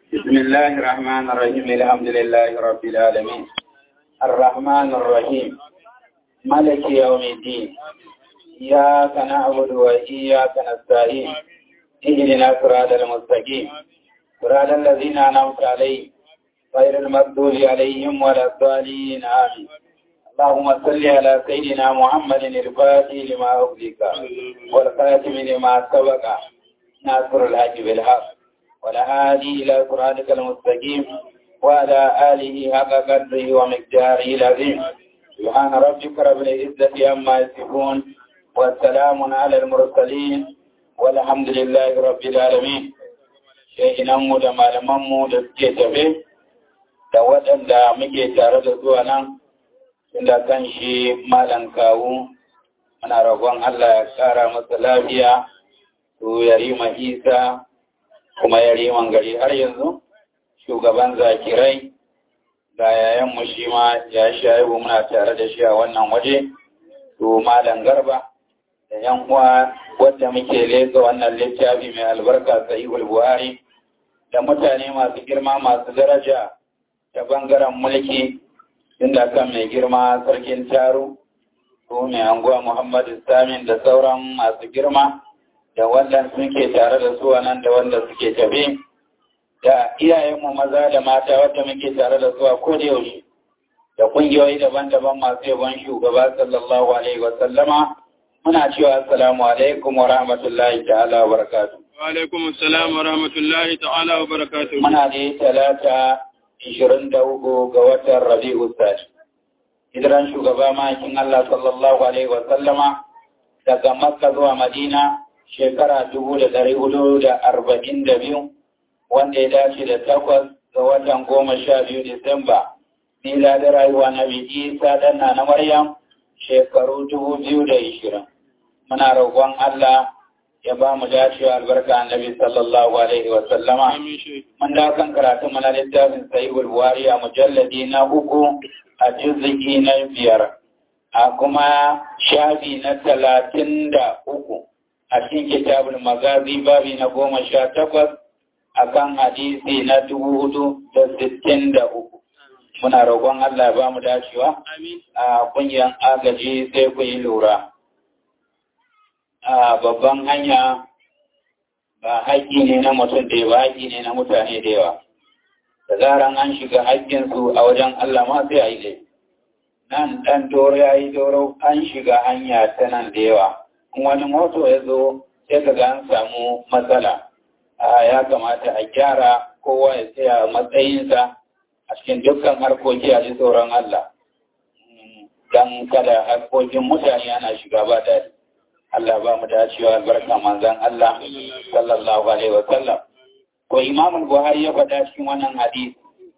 بسم الله الرحمن الرحيم الحمد لله رب العالمين الرحمن الرحيم مالك يوم الدين إياك نعبد وإياك نستعين اهدنا الصراط المستقيم صراط الذين أنعمت عليهم غير المغضوب عليهم ولا الضالين آمين اللهم صل على سيدنا محمد الفاتح لما أغلق والخاتم لما سبق ناصر الحق بالحق والهادي إلى صراطك المستقيم وعلى آله حق قدره ومقداره العظيم سبحان ربك رب العزة عما يصفون والسلام على المرسلين والحمد لله رب العالمين. shehinanmu da malamanmu da suke tafe da waɗanda muke tare da zuwa nan inda kan shi malam kawu muna roƙon Allah ya ƙara masa lafiya su yarima isa kuma yariman gari har yanzu shugaban zakirai ga yayanmu shi ma ya shaibu muna tare da shi a wannan waje su malam garba da yan uwa wadda muke lesa wannan littafi mai albarka sahihul buhari da mutane masu girma masu daraja ta bangaren mulki inda kan mai girma sarkin taro ko mai anguwa Muhammadu Samin da sauran masu girma da wanda suke tare da su nan da wanda suke tafe da iyayenmu maza da mata wadda muke tare da su a kodayaushe da kungiyoyi daban-daban masu yabon shugaba sallallahu alaihi wa sallama muna cewa assalamu alaikum wa rahmatullahi ta'ala wa barakatuh. Wa alaikum assalam wa rahmatullahi ta'ala wa barakatuh. Muna da talata 23 ga watan Rabi'u Sani. Hijiran shugaba mahaifin Allah sallallahu alaihi wa sallama daga Makka zuwa Madina shekara 1442 wanda ya dace da 8 ga watan 12 Disamba. Nila da rayuwa na Isa danna na Maryam shekaru 2020. Muna roƙon Allah ya ba mu dacewa albarka annabi sallallahu alaihi wa sallama. Mun da kan karatu mana littafin Sahihul Buhari a mujalladi na 3 a juz'i na 5 a kuma shafi na 33 a cikin kitabul Magazi babi na 18 akan hadisi na 463. Muna roƙon Allah ya ba mu dacewa a kungiyar agaji sai ku yi lura. A babban hanya ba haƙƙi ne na mutum da ba haƙƙi ne na mutane da yawa. Da zaran an shiga haƙƙinsu a wajen Allah ma sai a yi laifi. Nan ɗan doro ya yi doro an shiga hanya ta nan da yawa. In wani moto ya zo sai ka ga an samu matsala. Ya kamata a gyara kowa ya tsaya matsayinsa a cikin dukkan harkoki a ji tsoron Allah. Don kada harkokin mutane ana shiga ba daɗi. Allah ba mu dacewa albarka manzon Allah sallallahu alaihi wa sallam. Ko Imam al-Buhari ya faɗa cikin wannan hadisi.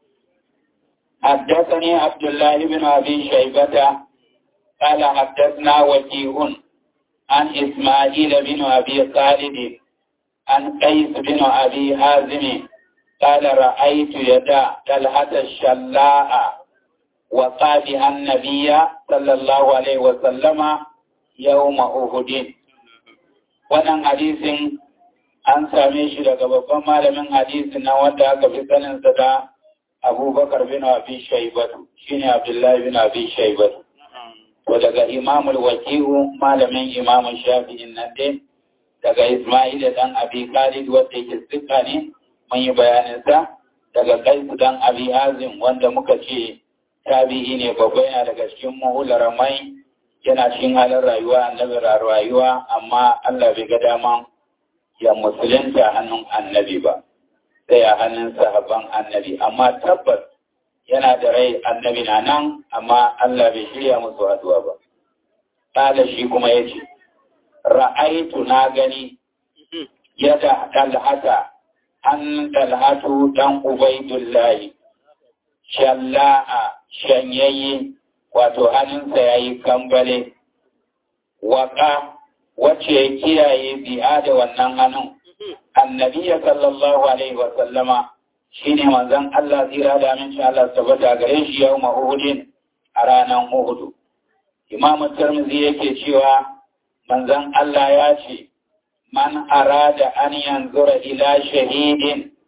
حدثني عبد الله بن أبي شيبة قال حدثنا وكيع عن إسماعيل بن أبي خالد عن قيس بن أبي حازم قال رأيت يدا طلحة الشلاء وقابها النبي صلى الله عليه وسلم يوم أحد. wannan hadisin an same shi daga babban malamin hadisin na wanda aka fi saninsa da Abubakar bin Abi Shaybatu shine Abdullahi bin Abi Shaybatu. To daga Imam al-Waqi'u malamin Imam Shafi'in nan dai daga Isma'il dan Abi Khalid wanda yake tsika ne mun yi bayanin sa daga Qais dan Abi Hazim wanda muka ce tabi'i ne babba yana daga cikin muhularamai yana cikin halin rayuwa annabi rayuwa amma Allah bai ga dama ya musulunta hannun annabi ba sai a hannun sahabban annabi amma tabbas yana da rai annabi na nan amma Allah bai shirya musu haduwa ba. Kala shi kuma yace ra'aitu na gani yada talhata an talhatu dan ubaidullahi shalla'a shanyayye wato hannunsa ya yi kambale waka wacce ya kiyaye biya da wannan hannun annabiya sallallahu alaihi wasallama shi ne manzan Allah tsira da amincin Allah tabbata gare shi yau ma'udin a ranar Uhudu. Imamu Tirmidhi yake cewa manzan Allah ya ce man arada an yanzura ila shahidin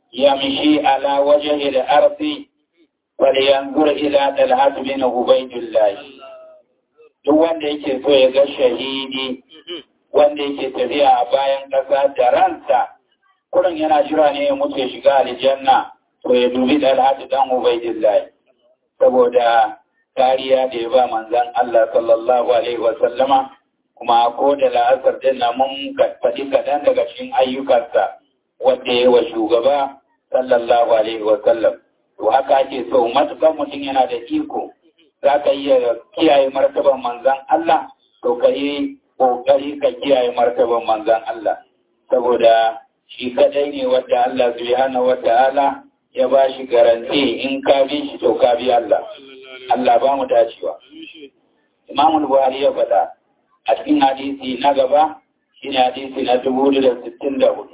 يمشي على وجه الأرض فلينظر إلى طلحة بن عبيد الله. duk wanda yake so ya ga shahidi wanda yake tafiya a bayan ƙasa da ransa kurin yana jira ne ya mutu ya shiga aljanna, to ya dubi Talhatu dan Ubaydillah, saboda kariya da ya ba manzon Allah sallallahu alaihi wa sallama. Kuma ko da la'asar din na mun faɗi kaɗan daga cikin ayyukansa wanda ya wa shugaba sallallahu alaihi wa sallam. To haka ake so matuƙar mutum yana da iko za ka iya kiyaye martaban manzan Allah, to ka yi ƙoƙari ka kiyaye martaban manzan Allah, saboda shi kadai ne wadda Allah subhanahu wa ta'ala ya ba shi garanti in ka bi shi to ka bi Allah. Allah ba mu dacewa. Imam Buhari ya faɗa a cikin hadisi na gaba shine hadisi na 464.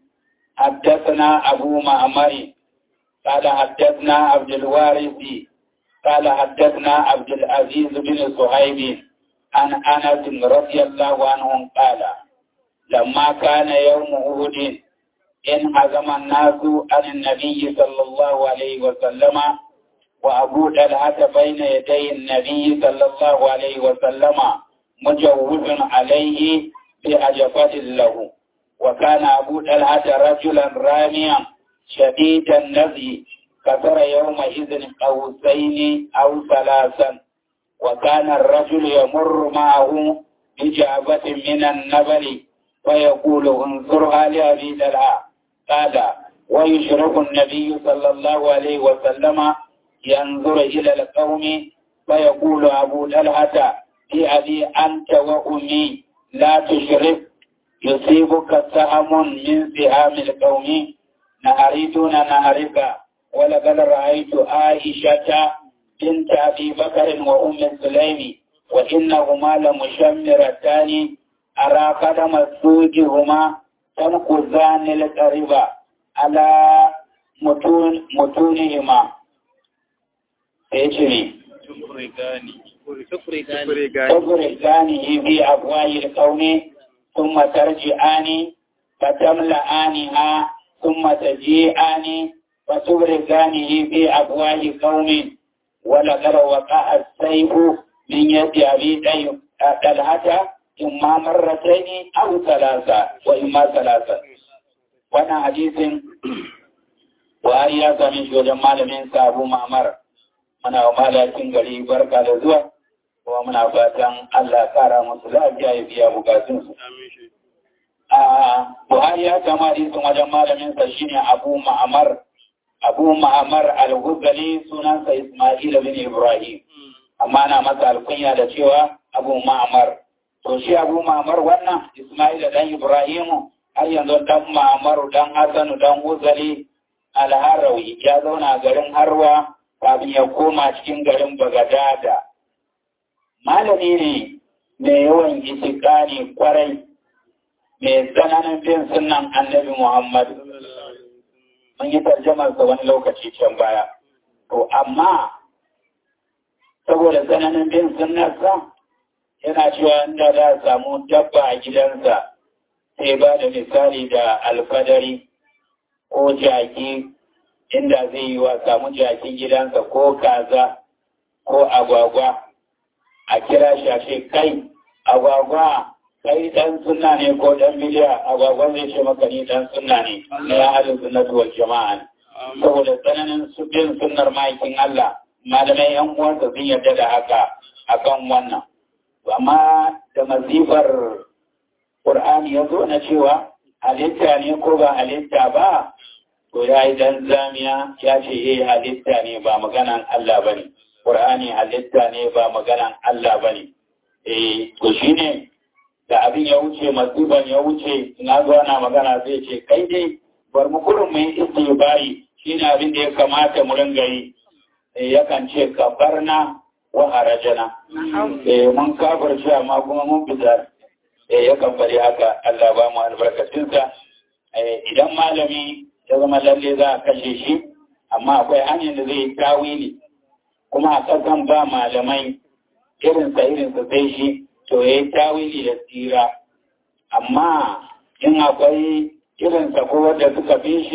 حدثنا أبو معمر قال حدثنا عبد الوارث قال حدثنا عبد العزيز بن صهيب عن أنس رضي الله عنه قال لما كان يوم أحد انهزم الناس عن النبي صلى الله عليه وسلم وأبو طلحة بين يدي النبي صلى الله عليه وسلم مجوز عليه بأجفة له، وكان أبو طلحة رجلا راميا شديد النزي كثر يومئذ قوسين أو ثلاثا، وكان الرجل يمر معه بجعبة من النبل ويقول انظرها لأبي طلحة. قال ويشرف النبي صلى الله عليه وسلم ينظر إلى القوم فيقول أبو طلحة بأبي أنت وأمي لا تشرف يصيبك سهم من سهام القوم نهري دون نهرك، ولقد رأيت عائشة بنت أبي بكر وأم سليم وإنهما لمشمرتان أرى قدم سوقهما تنقذان القريبة على متونهما. تفرقانه في أبواب القوم ثم ترجعان فتملأانها ثم تجيئان فتبرزانه في أبواب قوم، ولقد وقع السيف من يد أبي طلحة إما مرتين أو ثلاثة وإما ثلاثة. وانا حديث وهي من شو جمال من أبو معمر من أمالاتين قريب بركة لزوة ومن أفاتن الله كارا مصلاة جاي فيها بقاسنس. Buhari ya kama hadisin wajen malaminsa shine Abu Ma'amar al-Ghazali, sunansa Ismail bin Ibrahim, amma na masa alkunya da cewa Abu Ma'amar. To shi Abu Ma'amar wannan Ismail dan Ibrahim har yanzu dan Ma'amar dan Hassan dan Ghazali al-Harawi ya zauna garin Harwa kafin ya koma cikin garin Bagadada. Malami ne mai yawan itikani kwarai, mai tsananin bin sunan Annabi Muhammad. Mun yi tarjamar sa wani lokaci can baya. To amma saboda tsananin bin sunnarsa yana cewa inda za a samu dabba a gidansa sai ba da misali da alfadari ko jaki, inda zai yi wa samu jakin gidansa ko kaza ko agwagwa a kira shi a ce kai agwagwa kai dan sunna ne ko dan bidiya, agwagwan zai ce maka ni dan sunna ne na ya halin sunnatu wal jama'a. Saboda tsananin bin sunnar ma'aikin Allah, malamai yan uwansa sun yarda da haka akan wannan. Amma da mazifar Qur'ani ya zo na cewa halitta ne ko ba halitta ba, to ya yi dan zamiya ya ce halitta ne ba maganan Allah bane. Qur'ani halitta ne ba maganan Allah bane. To shine da abin ya wuce, masiban ya wuce, na zo na magana zai ce kai dai bar mu kurin mu yi istibari, shine abin da ya kamata mu ringa yi. Yakan ce kabarna wa harajana. Mun kafirce amma kuma mun fita. Yakan fari haka, Allah ba mu albarkacinsa. Idan malami ya zama lalle za a kashe shi, amma akwai hanyar da zai yi tawili, kuma a ƙasan ba malamai irinsa sai shi, to ya yi tawili da tsira. Amma in akwai irinsa ko wadda suka fi shi,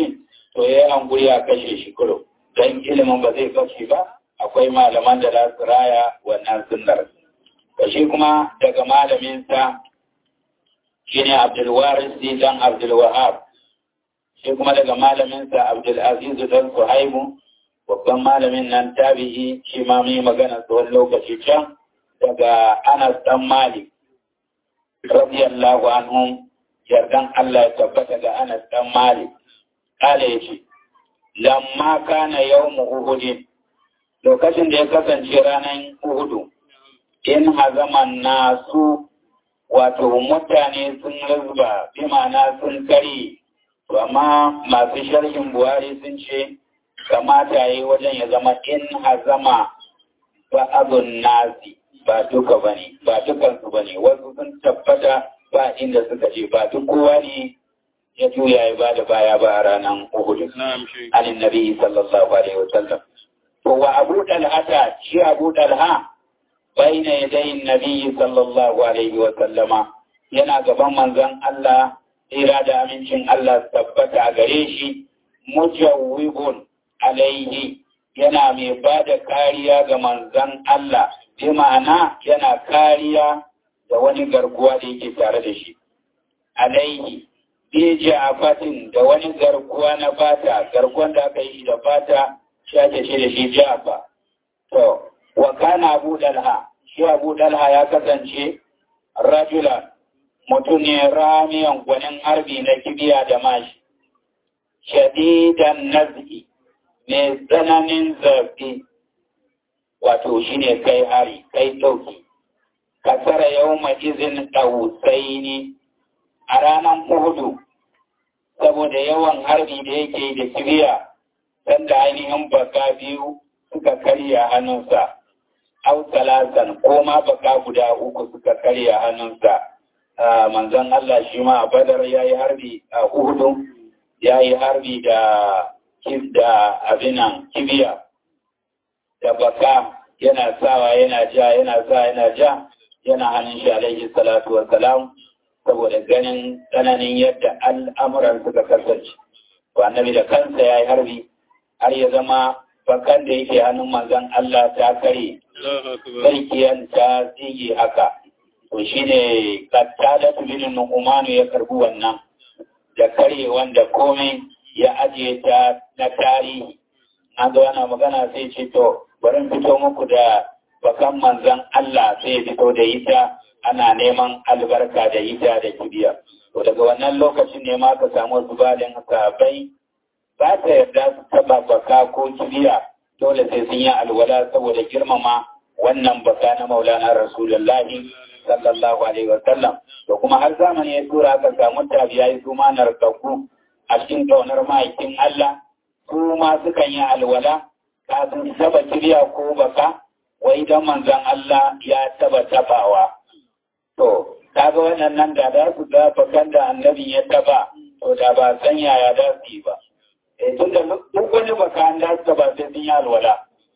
to ya yi hankuri a kashe shi kuro don ilimin ba zai kashe ba, akwai malaman da za su raya wannan sunnar. Shi kuma daga malaminsa shi ne Abdulwaris dan Abdulwahab, shi kuma daga malaminsa Abdulaziz dan Suhaibu, babban malamin nan tabi'i, shi ma mai magana tsawon lokaci can daga Anas dan Malik radiyallahu anhu, yardan Allah ya tabbata ga Anas dan Malik. Kale yace lamma kana yawmu Uhud, lokacin da ya kasance ranar Uhudu, in hazaman nasu, wato mutane sun rizba, bi ma'ana sun kari, amma masu sharhin Buhari sun ce kamata yi wajen ya zama in hazama ba abun nasi, ba duka bane, ba dukansu bane, wasu sun tabbata ba inda suka je, ba duk kowa ne ya juya ya bada baya ba a ranar Uhud. Alin Nabi sallallahu alaihi wasallam. To wa Abu Talha, shi Abu Talha baina yadayin Nabi sallallahu alaihi wasallama, yana gaban manzon Allah, tsira da amincin Allah tabbata a gare shi, mujawwibun alaihi, yana mai bada kariya ga manzon Allah, bi ma'ana yana kariya da wani garkuwa da yake tare da shi. Alaihi bi ja'afatin, da wani garkuwa na fata, garkuwan da aka yi da fata shi ake ce da shi ja'afa. To, wa kana Abu Dalha, shi Abu Dalha ya kasance rajulan, mutum ne ramiyan gwanin harbi na kibiya da mashi, shadidan nazki, mai tsananin zafi, wato shi ne kai hari, kai ɗauki. Kasara yau izin ɗausaini a ranar Uhudu, saboda yawan harbi da yake da kibiya, sanda ainihin baka biyu suka karya hannunsa, au talasan ko ma baka guda uku suka karya hannunsa. Manzon Allah shi ma a Badar ya yi harbi a Uhudu, ya yi harbi da abinan kibiya da baka, yana sawa yana ja, yana sa yana ja, yana hannun shi alaihi salatu wa salam, saboda ganin tsananin yadda al'amuran suka kasance. To annabi da kansa ya yi harbi har ya zama bakan da yake hannun manzon Allah ta kare, sarkiyan ta tsige haka. To shi ne Qatadatu bin Nu'man ya karbi wannan da kare wanda komai ya ajiye ta na tarihi. An zo ana magana sai ce to bari fito muku da bakan manzon Allah, sai ya fito da ita, ana neman albarka da ita da kibiya. To daga wannan lokacin ne ma ka samu zubalin sahabbai ba ta yarda su taba baka ko kibiya, dole sai sun yi alwala saboda girmama wannan baka na Maulana Rasulullahi sallallahu alaihi wa sallam. To kuma har zamani ya tura ka samu tabi'ai su ma narkaku a cikin kaunar ma'aikin Allah, su ma sukan yi alwala kafin taba kibiya ko baka, wai dan manzon Allah ya taba tabawa. To kaga wannan nan da za su ga bakan da annabi ya taba, to da ba san yaya da su yi ba. Tun da duk wani baka an da su taba sai sun yi alwala.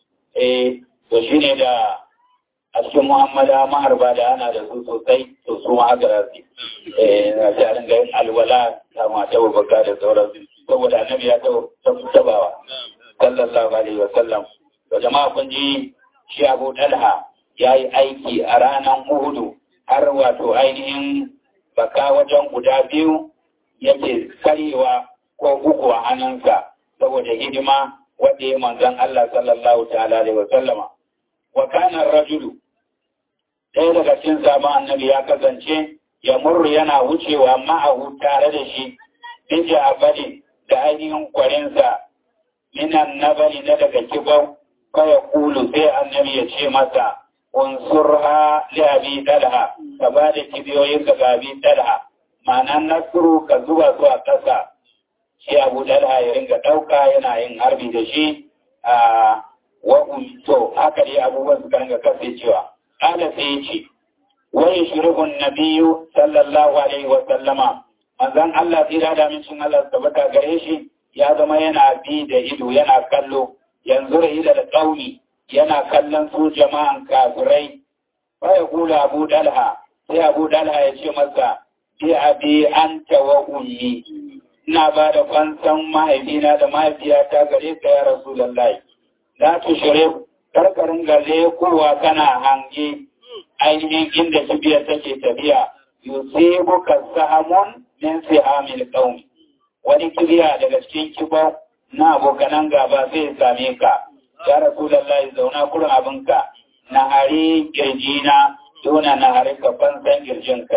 To shine da a cikin Muhammada maharba da ana da su sosai, to su ma haka za su yi. Na ce a ringa yin alwala ta mata baka da sauransu, saboda annabi ya tabawa sallallahu alaihi wa sallam. To jama'a kun ji shi Abu Talha ya yi aiki a ranar Uhudu, har wato ainihin baka wajen guda biyu yake karewa ko uku a hannunsa, saboda hidima wadda ya manzan Allah sallallahu ta'ala alaihi wa sallama. Wa kana rajulu, ɗaya daga cikin sabon annabi ya kasance ya murru yana wucewa ma'ahu tare da shi, bin ja'afalin da ainihin kwarinsa, minan nabali na daga kibau, kaya kulu sai annabi ya ce masa, unsurha li abi talha, ka ba da kibiyoyin ka ga abi talha, ma'anan nasru ka zuba su a ƙasa. Shi Abu Talha ya ringa ɗauka yana yin harbi da shi a to haka dai abubuwan suka ringa kasancewa. Ƙala sai ya ce, wai shirihun nabiyu sallallahu alaihi wa sallama, manzon Allah tsira da mincin Allah tabbata gare shi, ya zama yana bi da ido yana kallo, yanzu da ida da ƙauni yana kallon su jama'an kafirai. Fa kula Abu Talha, sai Abu Talha ya ce masa, bi abi anta wa ummi, ina ba da fansan mahaifina da mahaifiyata gare ka ya Rasulullahi. Za tu shire karkarin gale kowa kana hange ainihin inda kibiyar take tafiya. Yusibu ka sahamun min sihamil qaumi. Wani kibiya daga cikin kibar na abokanan gaba zai same ka. Ya Rasulullahi zauna kurin abinka. Na hari kirjina dona na hari ka fansan kirjinka.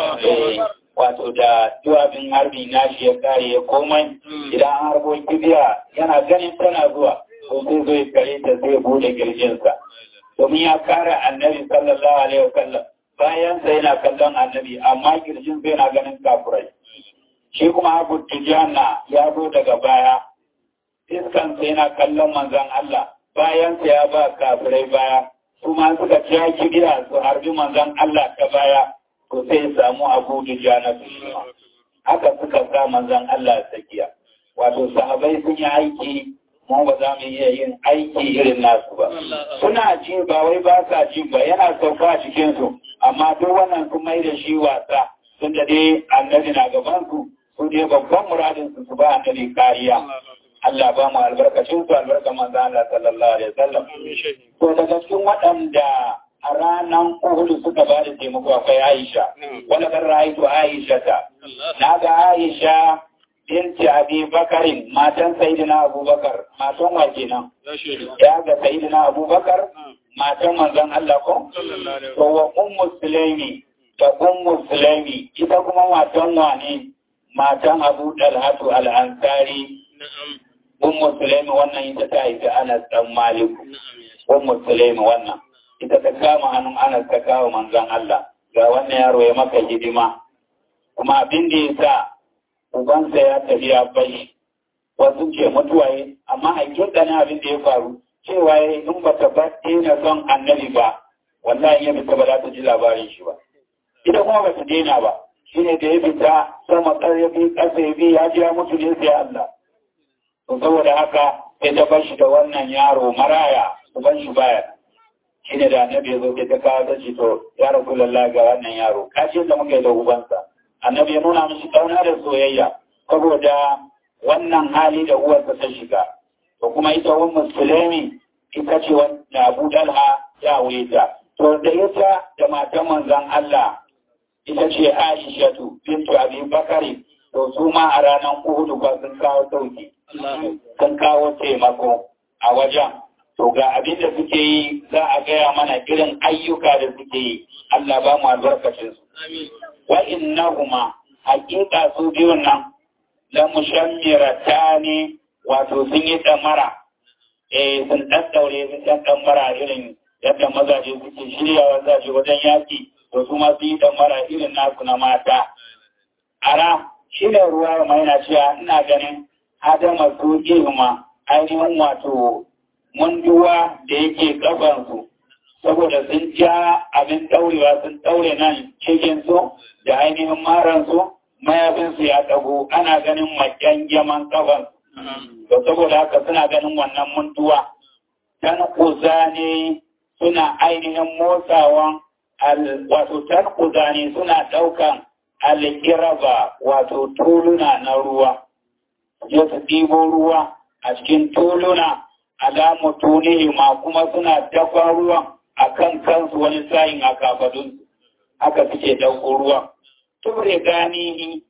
Wato da duwabin harbi na shi ya kare ya komai idan an harbo kibiya yana ganin tana zuwa to sai zai kare ta zai bude kirjinsa domin ya kare annabi sallallahu alaihi wasallam bayan sai yana kallon annabi amma kirjin sai na ganin kafurai shi kuma Abu Tijana ya zo daga baya iskan sai yana kallon manzon Allah bayan sai ya ba kafurai baya kuma suka ci kibiya su harbi manzon Allah ta baya to sai samu Abu Dujana su haka suka sa manzon Allah tsakiya wato sahabbai sun yi aiki mu ba za mu iya yin aiki irin nasu ba suna ji ba wai ba sa ji ba yana sauka cikin su amma duk wannan sun mai da shi wasa tun da dai annabi na gaban su dai babban muradin su ba annabi kariya Allah ba mu albarkacin su albarka manzon Allah sallallahu alaihi wasallam to daga cikin waɗanda a ranar Uhud suka ba da taimako akwai Aisha. Wani kan ra'aitu Aisha ta. Na ga Aisha binti Abi Bakarin, matan Sayyidina Abubakar, matan wa kenan. Ya ga Sayyidina Abubakar, matan manzon Allah ko? To wa Ummu Sulaimi, da Ummu Sulaimi, ita kuma matan wane? Matan Abu Talhatu al-Ansari. Ummu Sulaimi wannan ita ta haifi Anas dan Malik. Ummu Sulaimi wannan. Ita ta kama hannun Anas ta kawo manzon Allah ga wannan yaro ya maka hidima kuma abin da ya sa ubansa ya tafi ya bai wasu ke mutuwaye amma hakika ne abin da ya faru cewa ya in ba ta daina son annabi ba wallahi ya fita ba za ta ji labarin shi ba ita kuma ba ta daina ba shine da ya fita sama ƙarfi ƙasa ya bi ya ji ya mutu ne sai Allah to saboda haka sai ta bar shi da wannan yaro maraya uban shi baya shi ne da annabi ya zo ke ta kawo ta ce to ya Rasulullah ga wannan yaro kashin da muka yi da ubansa annabi ya nuna mishi kauna da soyayya saboda wannan hali da uwarsa ta shiga to kuma ita Ummu Sulaimi ita ce wanda Abu Talha ya wuta to da ita da matan manzon Allah ita ce Aishatu bintu Abi Bakari to su ma a ranar Uhud ba sun kawo sauki sun kawo taimako a wajen to ga abin da suke yi za a gaya mana irin ayyuka da suke yi Allah ba mu albarkacin su wa innahuma haqiqa su biyun nan la mushammiratani wato sun yi damara sun daddaure sun damara irin yadda mazaje suke shiryawa za su wajen yaki to su ma su yi damara irin nasu na mata ara shi ne ruwa mai na cewa ina ganin adama su ihma ainihin wato munduwa da yake kafansu saboda sun ja abin daurewa sun daure nan cikin su da ainihin maransu mayafinsu ya dago ana ganin makyangeman kafan to saboda haka suna ganin wannan munduwa tankuza ne suna ainihin motsawan wato tankuza ne suna daukan alkiraba wato tuluna na ruwa ya su ɗibo ruwa a cikin tuluna alamu tunihi ma kuma suna dafa ruwan a kan kansu wani sayin a kafadunsu haka suke ɗauko ruwan ture ganihi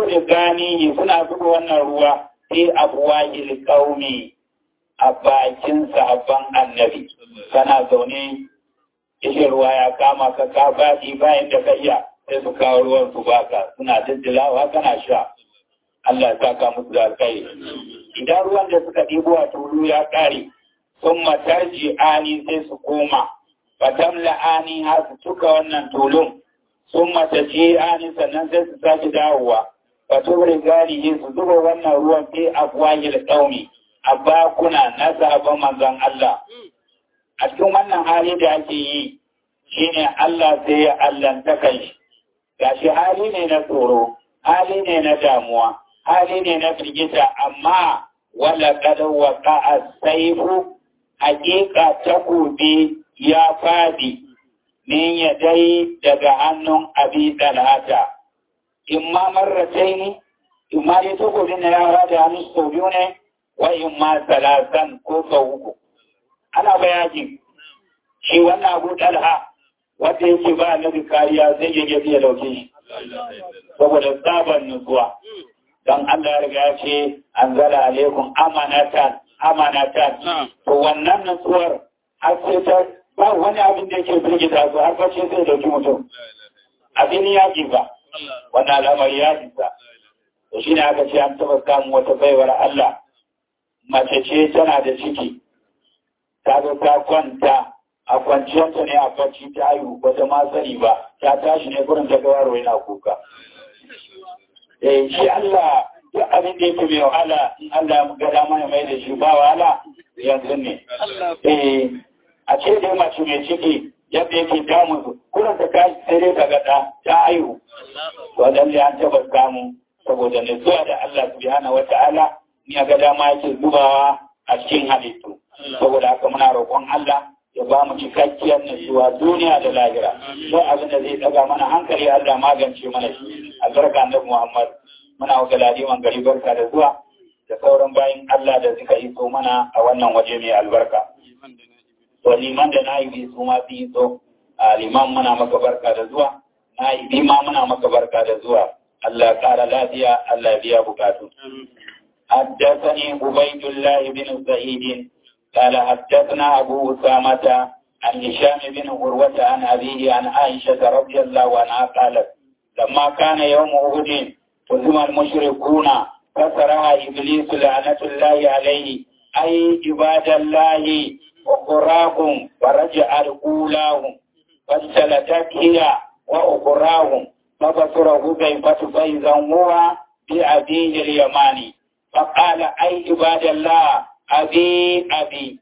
suna zuba wannan ruwa sai abuwa ilkaumi a bakin sahabban annabi kana zaune ishe ruwa ya kama ka ka baɗi bayan da ka iya sai su kawo ruwan su baka suna diddilawa kana sha Allah ya saka musu da alkai idan ruwan da suka ɗibo a tulu ya ƙare sun matarji ani sai su koma fatam la'ani har su tuka wannan tulun sun mataci ani sannan sai su sake dawowa fatum rigalihi su zuba wannan ruwan sai afwahil qaumi a bakuna na sahabban manzon Allah a cikin wannan hali da ake yi shine Allah sai ya allanta kai gashi hali ne na tsoro hali ne na damuwa hali ne na firgita amma wala kada waka as-sayfu haqiqa takubi ya fadi min yadai daga hannun Abi Talhata imma marrataini in ma dai takobin na ya rata hannu sau biyu ne wa in ma salasan ko sau uku. Ana bayani shi wannan Abu Talha wanda yake ba annabi kariya zai yi ya dauke shi saboda tsaban nutsuwa. Dan Allah ya riga ya ce anzala alaikum amanatan to wannan nutsuwar har sai ta ba wani abin da yake firgita su har face sai dauki mutum abin yaki ba wannan al'amari ya isa. To shine aka ce an taba samun wata baiwar Allah mace ce tana da ciki ta zo ta kwanta a kwanciyarta ne a kwanci ta haihu wata ma sani ba ta tashi ne gurin ta gawaro yana kuka. Shi Allah duk abin da yake mai wahala in Allah ga dama ya mai da shi ba wahala yanzu ne. A ce dai mace mai ciki yadda yake damun su gurin ta tashi sai dai ta gada ta haihu. To lalle an taba samu saboda nutsuwa da Allah subhanahu wata'ala ni ga dama yake zubawa a cikin halittu. Saboda haka muna roƙon Allah ya ba mu cikakkiyar nutsuwa duniya da lahira. Don abin da zai daga mana hankali Allah magance mana shi. Albarka annabi Muhammad. Muna wa galadiman gari barka da zuwa da sauran bayin Allah da suka iso mana a wannan waje mai albarka. To liman da na'ibi su ma fi iso. Liman muna maka barka da zuwa. Na'ibi ma muna maka barka da zuwa. Allah ƙara lafiya, Allah biya bukatu. حدثني عبيد الله بن سعيد قال حدثنا أبو أسامة عن هشام بن عروة عن أبيه عن عائشة رضي الله عنها قالت لما كان يوم أحد هزم المشركون كسرها إبليس لعنة الله عليه أي عباد الله وقراهم فرجع أولاهم فاجتلتت هي وأخراهم فبصره كيف فإذا هو بأبيه اليماني فقال أي عباد الله أبي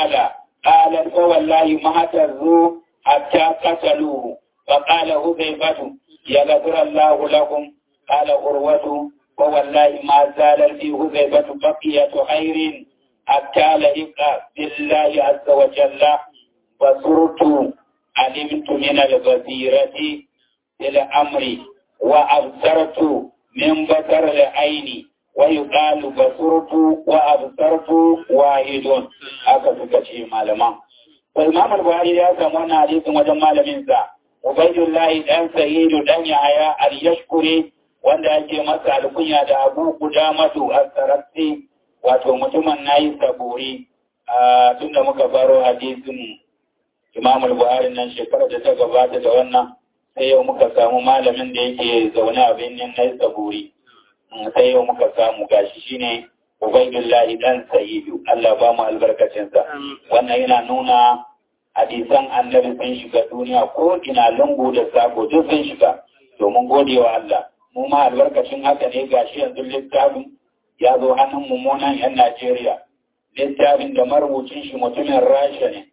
قال فوالله ما اهتزوا حتى قتلوه فقال هذيفة يغفر الله لكم قال عروة فوالله ما زال في هذيفة بقية خير حتى لحق بالله عز وجل فصرت علمت من البصيرة الأمر وأبصرت من بصر العين ويقال بصرت وأبصرت واحد haka suka ce malaman. Imam al-Buhari ya samu wannan hadisin wajen malaminsa Ubaidullahi dan Sa'idu dan Yahaya al-Yashkuri wanda yake masa alkunya da Abu Qudamatu as-Sarasi wato mutumin nayi saburi tunda muka faro hadisin Imam al-Buhari nan shekarar da ta gabata da wannan sai yau muka samu malamin da yake zaune a birnin nayi saburi sai yau muka samu gashi shine Ubaidullahi dan Sa'idu Allah ba mu albarkacinsa wannan yana nuna hadisan annabi sun shiga duniya ko ina lungu da sako duk sun shiga domin godewa Allah mu ma albarkacin haka ne gashi yanzu littafin ya zo hannun mummunan yan Najeriya littafin da marubucin shi mutumin Rasha ne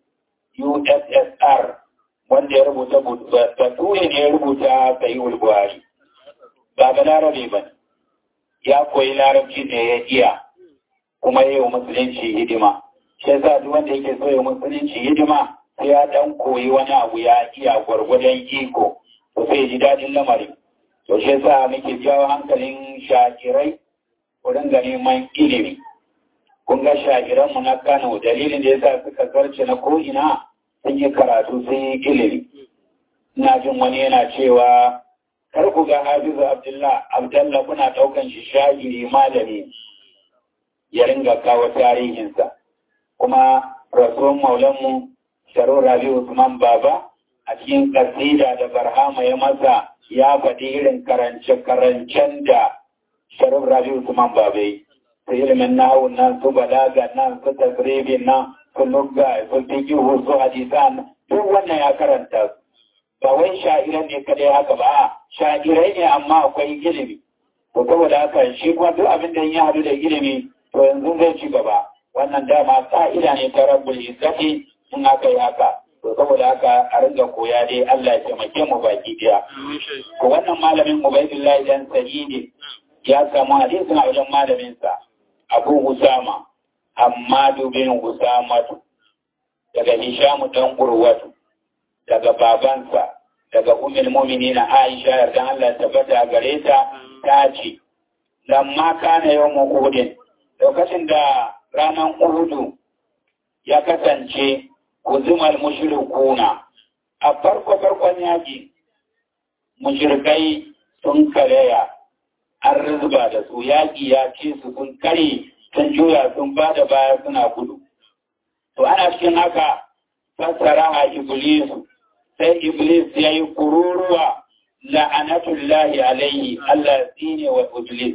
USSR wanda ya rubuta bature ne ya rubuta Sahihul Buhari ba ga Larabe ba ya koyi Larabci ne ya iya kuma yi wa musulunci hidima shi yasa duk wanda yake so ya musulunci hidima sai ya dan koyi wani abu ya iya gwargwadon iko to sai ji dadin lamarin to shi yasa muke jawo hankalin shakirai ku dinga neman ilimi kun ga shakiran mu na Kano dalilin da yasa suka zarce na ko ina sun yi karatu sun yi ilimi ina jin wani yana cewa kar ku ga Hafizu Abdullah kuna daukan shi shagiri malami ya ringa kawo tarihinsa kuma rasuwan maulanmu Sharu Rabi Usman Baba a cikin kasida da Barhama ya masa ya faɗi irin karance-karancen da Sharu Rabi Usman Baba yi su ilimin nahun nan su balaga nan su tasiribin nan su lugga su fikihu su hadisan duk wannan ya karanta su ba wai sha'iran ne kadai haka ba sha'irai ne amma akwai ilimi to saboda haka shi kuma duk abin da ya haɗu da ilimi to yanzu zai ci gaba wannan dama ka'ida ne ta rabbul izzati in aka yi haka to saboda haka a ringa koya dai Allah ya taimake mu baki daya ko wannan malamin Ubaidullahi dan Sa'idi ya samu hadisin a wajen malamin sa Abu Usama Hammadu bin Usamatu daga Hisham dan Urwatu daga babansa daga ummul mu'minina Aisha yarda Allah tabbata gare ta ce lamma kana yawm Uhud lokacin da ranar Uhud ya kasance uzumal mushrikuna a farkon yaki mushrikai sun karaya an rizba da su yaki ya ce su sun kare sun juya sun bada baya suna gudu to ana cikin haka fassara a Iblis sai Iblis ya yi kururuwa la'anatullahi alaihi Allah tsine wa Iblis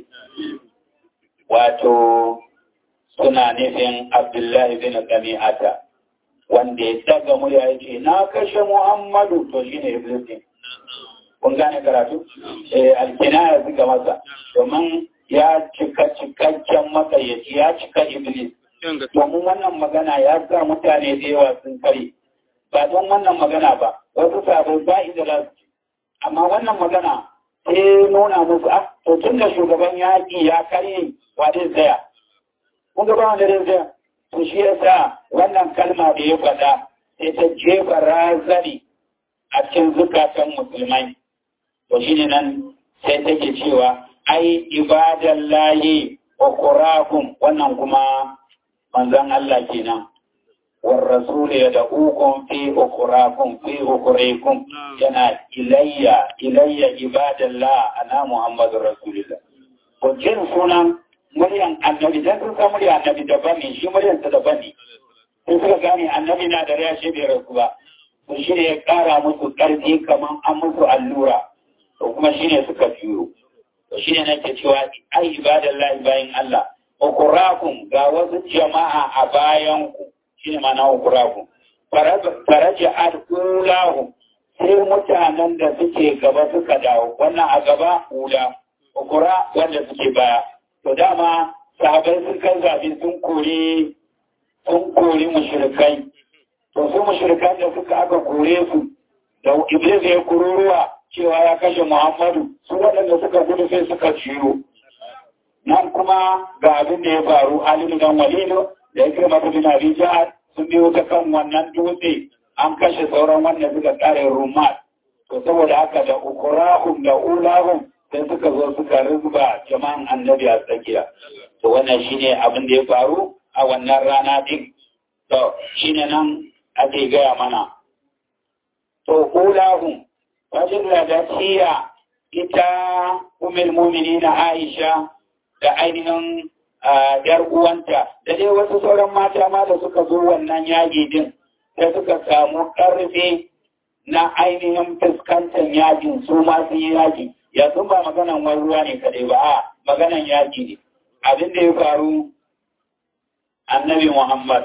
wato suna nufin Abdullahi bin Qami'ata wanda ya daga murya ya ce na kashe Muhammadu to shine Iblis ne kun gane karatu alkinaya suka masa domin ya cika cikakken matsayaci ya cika Iblis domin wannan magana ya sa mutane da yawa sun kare ba don wannan magana ba wasu sabai ba inda za su amma wannan magana sai nuna musu to tun da shugaban yaƙi ya karye wa zai tsaya kun ga ba wanda zai tsaya to shi yasa wannan kalma da ya faɗa sai ta jefa razani a cikin zukatan musulmai to shine nan sai take cewa ai ibadallahi wa qurakum wannan kuma manzon Allah kenan war rasul yad'ukum fi ukhrakum fi ukhrikum yana ilayya ibadallah ana muhammadur rasulullah ko jin sunan muryan annabi dan sun san muryan annabi daban ne shi muryan sa daban ne sai suka gane annabi na da rashi bai rasu ba to shi ne ya kara musu karfi kaman an musu allura to kuma shi ne suka fiyo to shi ne nake cewa ai ibadallahi bayin Allah ukurakum ga wasu jama'a a bayanku shi ne mana ukurakum faraja al'ulahu sai mutanen da suke gaba suka dawo wannan a gaba ula ukura wanda suke baya to dama sahabai sun kan zabi sun kori mushrikai to su mushrikan da suka aka kore su da Iblis ya kururuwa cewa ya kashe Muhammadu su waɗanda suka gudu sai suka ciyo nan kuma ga abin da ya faru alimu dan walidu da ya kirma ta bin abi jihar sun biyo ta kan wannan dutse an kashe sauran wanda suka tsare rumat to saboda haka da ukurahum da ulahum sai suka zo suka rizba jama'an annabi a tsakiya to wannan shine abin da ya faru a wannan rana din to shine nan ake gaya mana to ulahum wajen da tiya ita umul mu'minina Aisha da ainihin ‘yar uwanta, da dai wasu sauran mata ma da suka zo wannan yaƙi din, da suka samu ƙarfi na ainihin fuskantar yaƙin su masu yi yaƙi. Yanzu ba maganan wani ruwa ne kaɗai ba, a maganan yaƙi ne. Abin da ya faru, annabi Muhammad,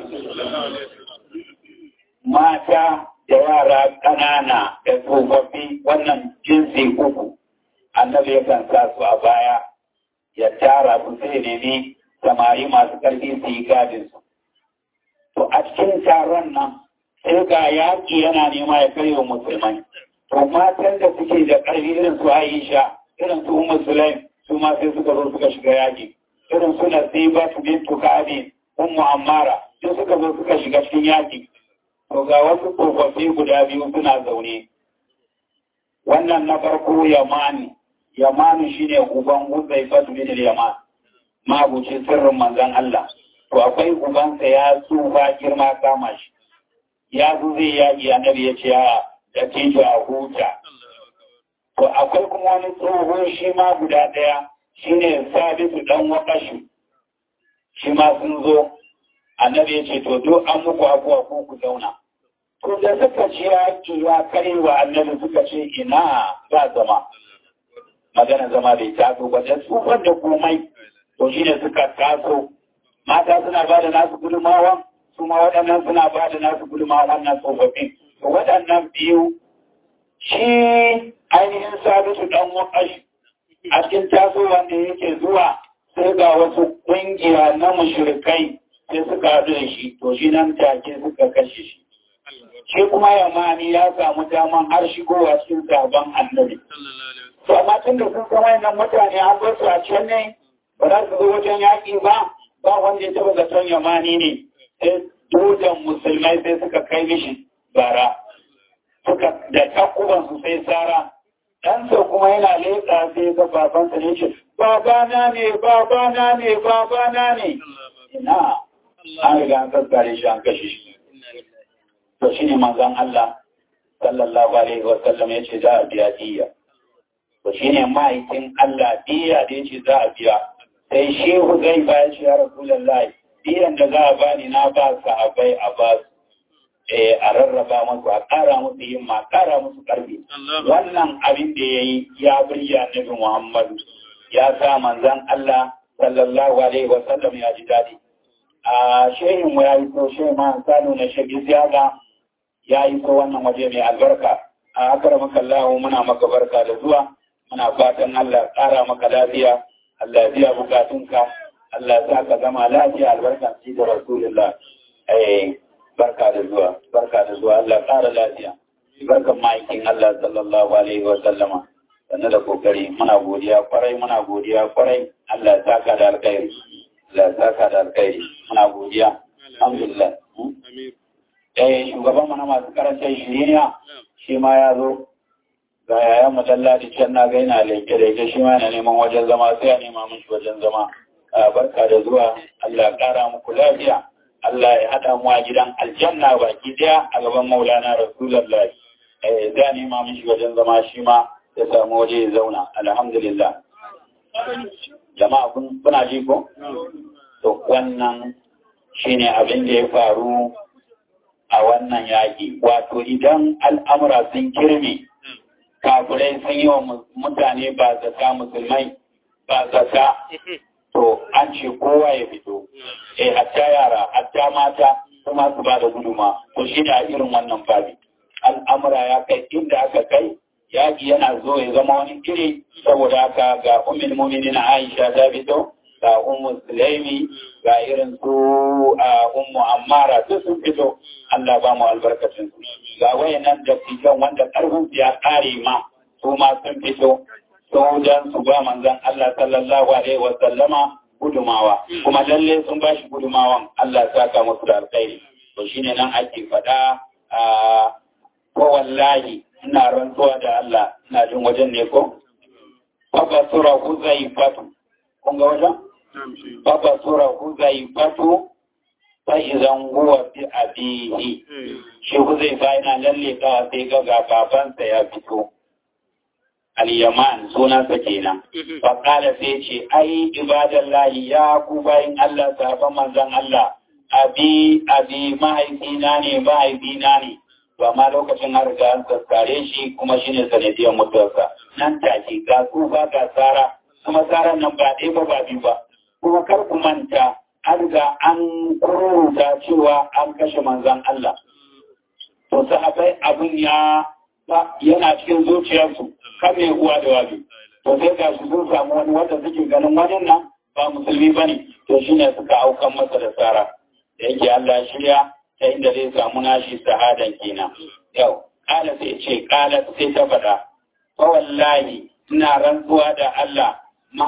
mata da yara ƙanana da tsofaffi wannan jinsi uku, annabi ya kan sa su a baya. Ya tara su sai nemi samari masu ƙarfi su yi gadin su. To a cikin taron nan sai ga yaƙi yana nema ya kai wa musulmai. To matan da suke da ƙarfi irin su Aisha, irin su Musulai, su ma sai suka zo suka shiga yaƙi. Irin su Nasiba bintu Ka'ab, Ummu Ammara, sai suka zo suka shiga cikin yaƙi. To ga wasu tsofaffi guda biyu suna zaune. Wannan na farko Yamani shine uban Huzaifatu bin al-Yaman, mabuci sirrin manzon Allah. To akwai ubansa ya tsufa girma kama shi. Ya zo zai yaƙi annabi ya ce da tijo a huta. To akwai kuma wani tsoho shi ma guda ɗaya shine Sabitu dan Waqashi. Shi ma sun zo annabi ya ce to do an muku abuwa ko ku zauna. To da suka ci yaƙi ya karewa annabi suka ce ina ba zama. Magana zama bai taso ba da tsufan da komai to shi ne suka taso mata suna ba da nasu gudunmawa su ma waɗannan suna ba da nasu gudunmawa wannan tsofaffin to waɗannan biyu shi ainihin Sabitu ɗan Waqashi a cikin taso wanda yake zuwa sai ga wasu ƙungiya na mushrikai sai suka haɗu da shi to shi nan take suka kashe shi shi kuma Yamani ya samu daman har shigowa cikin sabon annabi to amma tun da sun san wayannan mutane an bar su a can ne ba za su zo wajen yaƙi ba wanda ya taɓa zaton Yamani ne sai dojan musulmai sai suka kai mishi bara suka da takuban su sai sara dan sau kuma yana leƙa sai ga babansa ne ce babana ne ina an riga an kaskare shi an kashe shi to shine manzon Allah sallallahu alaihi wasallam ya ce za a biya diya to shine ma'aikin Allah diya da yace za a biya sai shehu zai bayar shi ya rasulullahi diyan da za a bani na ba sahabbai a ba a rarraba musu a ƙara musu himma a ƙara musu ƙarfi wannan abin da yayi ya burya Nabi Muhammad ya sa manzon Allah sallallahu alaihi wasallam ya ji dadi a shehin mu yayi so shehu ma sanu na shegi ziyada yayi so wannan waje mai albarka a akramaka Allah muna maka barka da zuwa muna fatan Allah ƙara maka lafiya Allah ya biya bukatunka Allah ya ka zama lafiya albarkan ci da Rasulullah barka da zuwa Allah ƙara lafiya barkan ma'aikin Allah sallallahu alaihi wa sallama sannan da kokari muna godiya kwarai Allah ya saka da alkhairi muna godiya alhamdulillah shugaban mana masu karancin shiriniya shi ma ya zo ga yayan mutallaci can na ga yana leke shi ma yana neman wajen zama sai ya nema mishi wajen zama barka da zuwa Allah ya ƙara muku lafiya Allah ya haɗa mu a gidan aljanna baki daya a gaban maulana rasulullahi da nema mishi wajen zama shi ma ya samu waje ya zauna alhamdulillah jama'a kuna ji ko to wannan shine abin da ya faru a wannan yaƙi wato idan al'amura sun kirme kafirai sun yi wa mutane ba zaka musulmai ba zaka to an ce kowa ya fito hatta yara hatta mata kuma su ba da guduma to shi ne a irin wannan babi al'amura ya kai inda aka kai yaƙi yana zo ya zama wani iri saboda haka ga ummul mu'minin Aisha ta fito ga ummu Sulaimi ga irin su ummu Ammara duk sun fito Allah ba mu albarkacin su ga wayannan da fitan wanda karfin su ya kare ma su ma sun fito dan su ba manzon Allah sallallahu alaihi wa sallama gudumawa kuma lalle sun ba shi gudumawan Allah ya saka musu da alkhairi to shine nan ake fada ko wallahi ina rantsuwa da Allah ina jin wajen ne ko Baba sura Huzaifatu kun ga wajen Baba sura Huzaifatu fa idan huwa bi abihi shi Huzaifa yana lalle ka sai ga babansa ya fito al-Yaman sunansa kenan fa kala sai ce ai ibadallahi ya ku bayin Allah sahaban manzon Allah abi mahaifina ne ba ma lokacin har ga an saskare shi kuma shine sanadiyar mutuwarsa nan take ga tsufa ga tsara kuma tsaran nan ba ɗaya ba biyu ba kuma kar ku manta an ga an kururuta cewa an kashe manzon Allah to sahabbai abin yana cikin zuciyarsu kan mai uwa da wabi to sai ga su sun samu wani wanda suke ganin wani nan ba musulmi bane to shine suka aukan masa da tsara da yake Allah shirya ta inda zai samu nashi sahadan kenan yau kala sai ce kala sai ta faɗa fa wallahi ina rantsuwa da Allah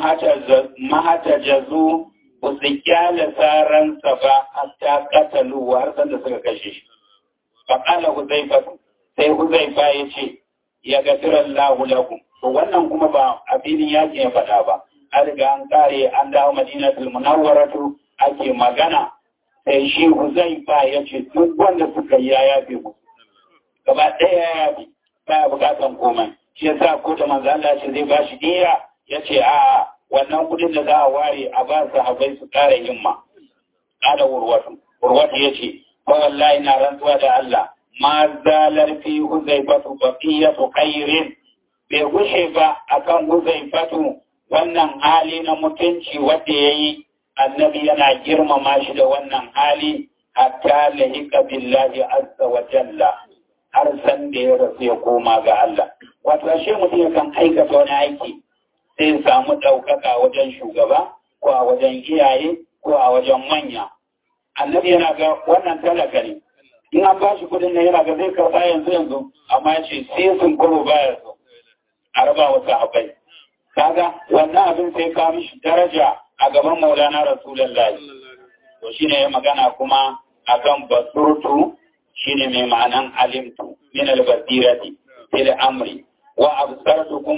mahatajazu ba su kyale saransa ba hatta katalu har sanda suka kashe shi fa kala Huzaifa sai Huzaifa ya ce ya gafira Allahu lakum to wannan kuma ba a filin yaki ya faɗa ba an riga an kare an dawo Madinatul Munawwaratu ake magana sai shi Huzaifa ya ce duk wanda suka yi ya yafe mu gaba ɗaya ya yafe baya bukatan komai shi yasa ko da manzo Allah ce zai bashi diya ya ce a wannan kudin da za a ware a ba sahabbai su ƙara himma kada Urwatu ya ce ko wallahi na rantsuwa da Allah ma zalar fi Huzaifatu baqiyatu khairin bai gushe ba akan Huzaifatu wannan hali na mutunci wanda yayi annabi yana girmama shi da wannan hali hatta lahika billahi azza wa jalla har san da ya rasu ya koma ga Allah wato ashe mutum kan aikata wani aiki sai samu ɗaukaka wajen shugaba ko a wajen iyaye ko a wajen manya annabi yana ga wannan talaka ne in an ba shi kudin da yana ga zai karɓa yanzu amma ya ce sai sun kuro baya so a raba wasu abai kaga wannan abin sai ka mishi daraja a gaban maulana rasulullahi to shine ya magana kuma akan basurtu shine mai ma'anan alimtu min al-basirati fil amri wa absartu kuma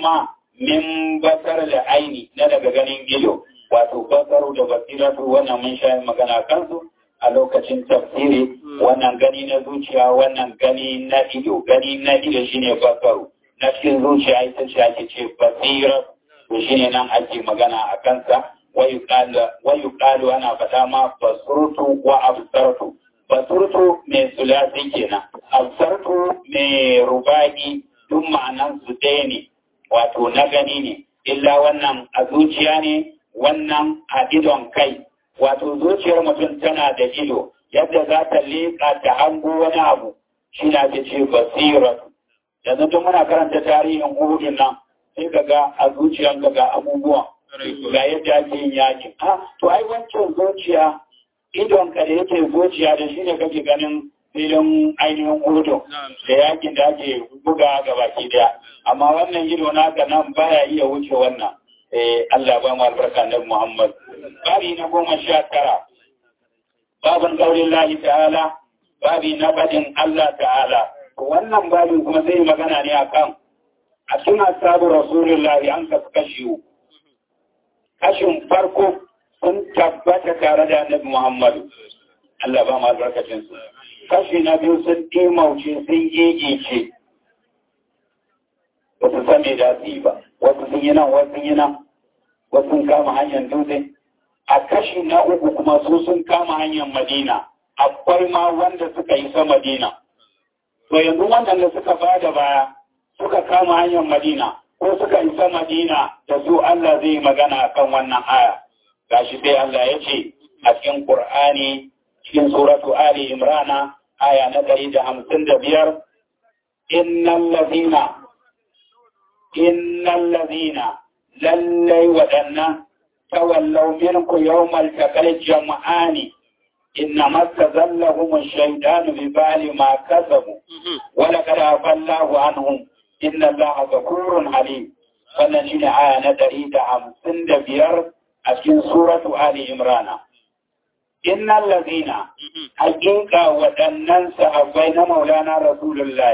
min basar da aini na daga ganin ido, wato basaru da basiratu wannan mun sha magana kansu a lokacin tafsiri. Wannan gani na zuciya, wannan gani na ido. Gani na ido shine basaru, na cikin zuciya ita ce ake ce basira, to shine nan ake magana a kansa. Wayu ƙalu ana faɗa ma basurtu wa absartu. Basurtu mai sulasi kenan, absartu mai ruba'i, duk ma'anan su ɗaya ne, wato na gani ne, illa wannan a zuciya ne, wannan a idon kai. Wato zuciyar mutum tana da ido, yadda za ta leƙa ta hango wani abu, shi na ta ce basiratu. Yanzu tun muna karanta tarihin Uhudun nan, sai ka ga a zuciyanka ga abubuwan, ga yadda ake yin yakin. To ai wancan zuciya, idon ka da yake zuciya da shi ne kake ganin filin ainihin Uhudun da yakin da ake buga ga baki daya. Amma wannan ido naka nan baya iya wuce wannan. Allah ba mu albarka na Muhammad. Babi na 19. Babin ƙaurin Lahi ta'ala, babi na faɗin Allah ta'ala. Wannan babi kuma zai magana ne akan a cikin ashabu Rasulullahi an kasu kashi. Kashin farko sun tabbata tare da Annabi Muhammadu. Allah ba mu albarkacin su. Kashi na biyu sun ɗimauce, sun gigice. Wasu sami da su yi ba. Wasu sun yi nan, wasu sun yi nan. Wasu sun kama hanyar dutse. A kashi na uku kuma su sun kama hanyar Madina. Akwai ma wanda suka yi sa Madina. To yanzu waɗanda suka ba da baya suka kama hanyar Madina ko suka isa Madina da su Allah zai magana kan wannan aya. Gashi sai Allah ya ce a cikin Qur'ani cikin suratu Ali Imran aya na 155 innal ladina lallai waɗannan tawallaw minkum yawmal taqal jam'ani إنما استزلهم الشيطان ببال ما كسبوا ولقد عفا الله عنهم إن الله غفور حليم. فنجد آية 155 في سورة آل عمران. إن الذين حقيقة ودنن صحابين مولانا رسول الله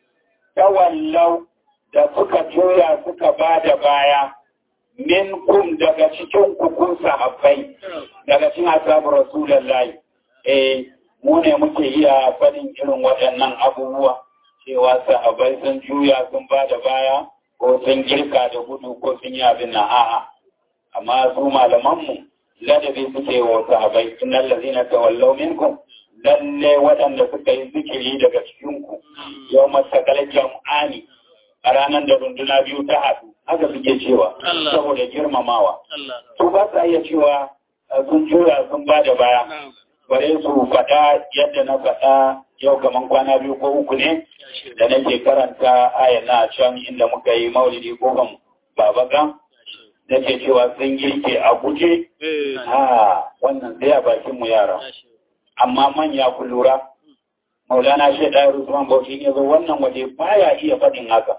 تولوا da suka juya suka ba da baya minkum daga cikin kukun sahabbai daga cikin ashabu rasulullahi. Mu ne muke iya faɗin irin waɗannan abubuwa cewa sahabbai sun juya sun ba da baya ko sun girka da gudu ko sun yi abin na a'a. Amma su malamanmu ladabi suke wa sahabbai innal ladzina tawallaw minkum, lalle waɗanda suka yi zikiri daga cikinku yau masakal jam'ani a ranar da runduna biyu ta haɗu, haka suke cewa saboda girmamawa. Su ba sa iya cewa sun juya sun ba da baya. Bare su faɗa yadda na faɗa yau kaman kwana biyu ko uku ne da nake karanta ayan na can inda muka yi maulidi kofan babaka, nake cewa sun girke a guje. Wannan sai a bakin mu yara. Amma manya ku lura, Maulana Shaida Usman Bauchi ne zo wannan waje baya iya faɗin haka.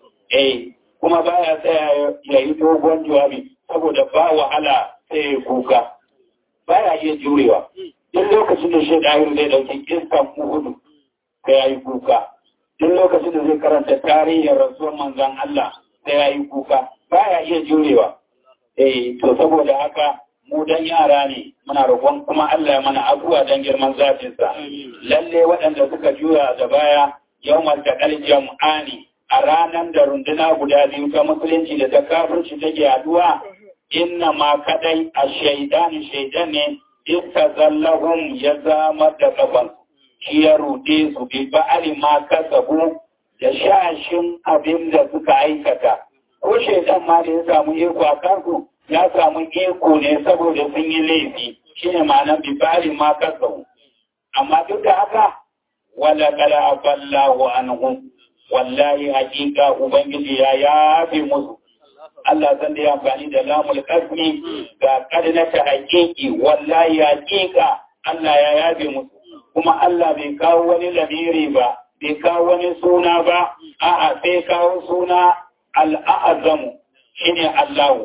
Kuma baya tsaya ya yi dogon jawabi saboda ba wahala sai ya kuka. Baya iya jurewa. Duk lokacin da Shaida zai dauki iskan Uhudu sai ya yi kuka. Duk lokacin da zai karanta tarihin rasuwar manzon Allah sai ya yi kuka. Baya iya jurewa. To saboda haka mu dan yara ne muna roƙon kuma Allah ya mana abuwa dan girman zafinsa. Lalle waɗanda suka juya da baya yawmal taqal jam'ani a ranar da runduna guda biyu ta musulunci da ta kafirci take haduwa, inna ma kadai a shaidan ne istazallahum ya zama da gaban shi ya rude su bi ba'ali ma kasabu da shashin abin da suka aikata. Ko shaidan ma da ya samu iko a kansu ya samu iko ne saboda sun yi laifi, shi ne ma'anar bibali ma kasau. Amma duk da haka, wala kala afallahu anhum, wallahi hakika Ubangiji ya yafe musu. Allah san da ya amfani da lamul kasmi ga kadinata hakiki, wallahi hakika Allah ya yafe musu. Kuma Allah bai kawo wani lamiri ba, bai kawo wani suna ba, a'a sai kawo suna al'azamu. Shine Allahu,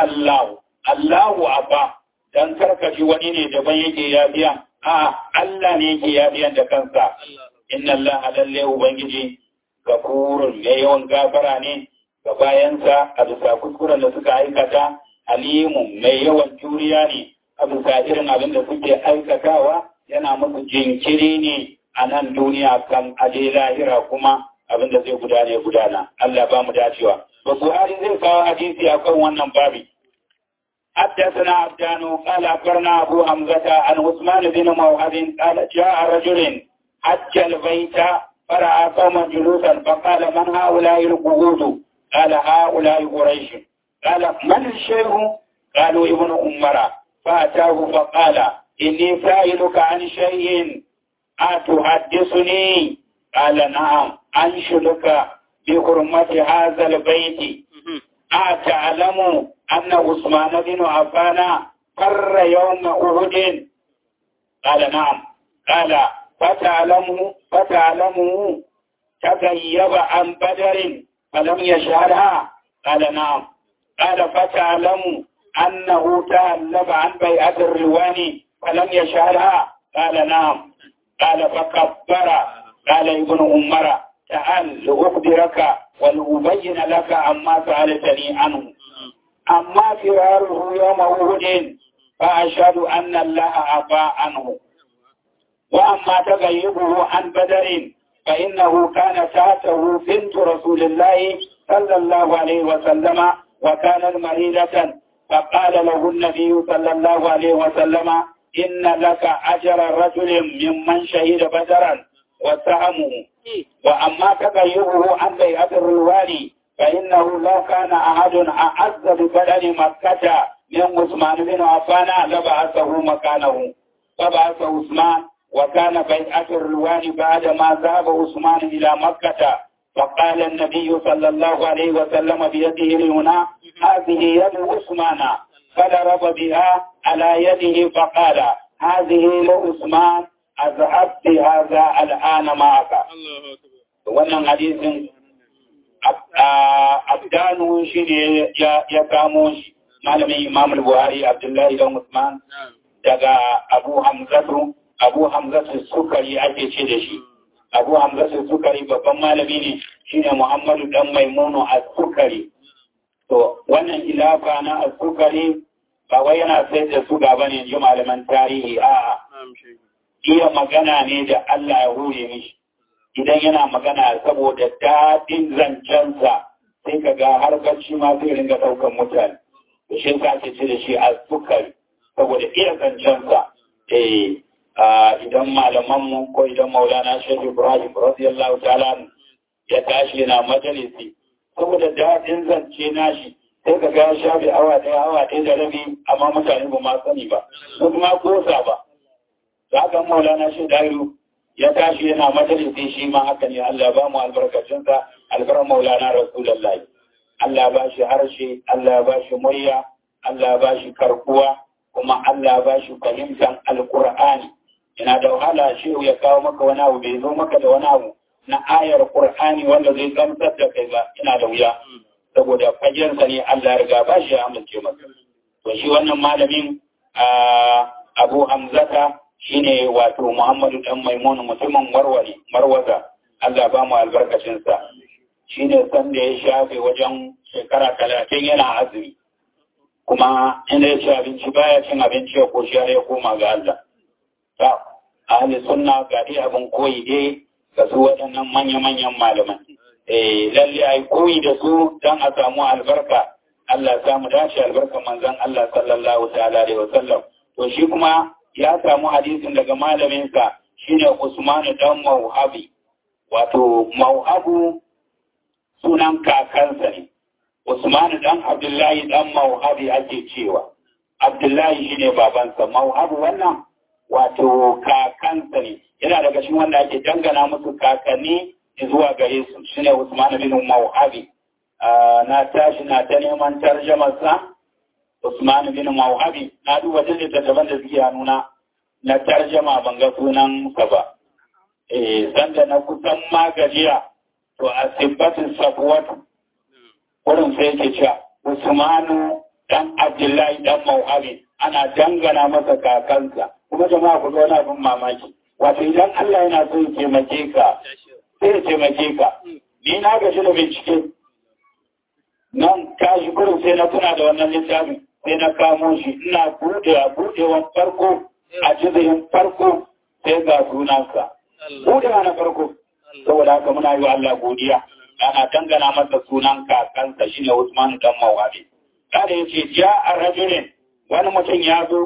Allahu abba, dan karkashi wani ne daban yake yabiya, Allah ne yake yabiyan da kansa. Inna Allah lalle Ubangiji gafurun mai yawan gafara ne, ga bayansa a bisa kuskuren da suka aikata, alimun mai yawan juriya ne a bisa irin abin da suke aikatawa, yana musu jinkiri ne a nan duniya kan aje lahira kuma abin da zai gudana. Allah ba mu dacewa. Buhari zai kawo hadisi akan wannan babi. حدثنا عبدان قال أخبرنا أبو حمزة عن عثمان بن موهب قال جاء رجل حج البيت فرأى قوما جلوسا فقال من هؤلاء القعود؟ قال هؤلاء قريش. قال من الشيخ؟ قالوا ابن عمر. فأتاه فقال إني سائلك عن شيء أتحدثني؟ قال نعم أنشدك بحرمة هذا البيت. أتعلم أن عثمان بن عفان فر يوم أحد؟ قال نعم. قال فتعلمه تغيب عن بدر فلم يشهدها؟ قال نعم. قال فتعلم أنه تهلب عن بيعة الروان فلم يشهدها؟ قال نعم. قال فكبر. قال ابن عمر تعال لأخبرك ولأبين لك عما سألتني عنه. أما فراره يوم أحد فأشهد أن الله عفا عنه، وأما تغيبه عن بدر فإنه كان تحته بنت رسول الله صلى الله عليه وسلم وكانت مريضة، فقال له النبي صلى الله عليه وسلم إن لك أجر رجل ممن شهد بدرا وسهمه. وأما تغيبه عن بيعة الروان فإنه لو كان أحد أعز ببدن مكة من عثمان بن عفان لبعثه مكانه، فبعث عثمان وكان بيعة الروان بعد ما ذهب عثمان إلى مكة. فقال النبي صلى الله عليه وسلم بيده اليمنى هذه يد عثمان، فضرب بها على يده فقال هذه لعثمان أذهبت هذا الآن معك. wannan hadisin abdanu shi ne ya kamo shi, malamin Imam Buhari Abdullahi dan Usman daga Abu Hamzatu Sukari ake ce da shi. Abu Hamzatu Sukari babban malami ne, shine Muhammadu dan Maimunu as-Sukari. To wannan ilafa na as-Sukari ba wai yana sai da su gaba ne ji malaman tarihi, a'a iya magana ne da Allah ya hure mishi. Idan yana magana saboda daɗin zancensa sai ka ga har bacci ma zai ringa ɗaukan mutane. Da shi sa ake ce da shi as-Sukari saboda iya zancensa. Idan malamanmu ko idan Maulana Sheikh Ibrahim radiyallahu ta'ala ya tashi yana majalisi saboda daɗin zance nashi sai ka ga shafi awa ɗaya da rabi amma mutane ba ma sani ba, su kuma kosa ba. Za ka Maulana Sheikh Dairu ya tashi yana majalisi shi ma haka ne. Allah ba mu albarkacinsa, albarar Maulana Rasulullahi. Allah ba shi harshe, Allah ba shi murya, Allah ba shi karkuwa, kuma Allah ba shi fahimtar alkur'ani. Ina da wahala shehu ya kawo maka wani abu bai zo maka da wani abu na ayar Qur'ani wanda zai gamsar da kai ba, ina da wuya saboda fajensa ne Allah riga ba shi ya amince maka. To shi wannan malamin Abu Hamzata shine wato Muhammadu dan Maimun mutumin Marwaza. Allah ba mu albarkacinsa. Shine san da ya shafe wajen shekara 30 yana azumi, kuma inda ya ci abinci baya cin abinci ya koshi har ya koma ga Allah. Ahli sunna ga dai abin koyi dai ga su waɗannan manya-manyan malaman. Lalle ai koyi da su don a samu albarka. Allah samu dace albarkan manzon Allah sallallahu ta'ala alaihi wasallam. To shi kuma ya samu hadisin daga malaminsa shine Usman dan Mawhabi. Wato Mawhabu sunan kakansa ne. Usman dan Abdullahi dan Mawhabi ake cewa. Abdullahi shine babansa, Mawhabu wannan wato kakansa ne. Yana daga cikin wanda ake dangana musu kakanni zuwa gare su, shine Usman bin Mawhabi. Na tashi na ta neman tarjamarsa Usman bin Mawhabi, na duba duk littattafan da suke hannuna na tarjama ban ga sunan sa ba. Sanda na kusan magajiya to a sibbatin sabuwatu wurin sai yake cewa Usmanu dan Abdullahi dan Mawhabi, ana dangana masa kakansa. Kuma jama'a ku zo na bin mamaki, wato idan Allah yana so ya taimake ka sai ya taimake ka. Ni na gaji da bincike nan tashi gurin sai na tuna da wannan littafin sai na kamo shi ina buɗewan farko a jizirin farko sai ga sunansa buɗewa na farko saboda haka muna yi wa Allah godiya ana dangana masa sunan kakansa shine Usman dan Mawabi kada yace a rajulin wani mutum ya zo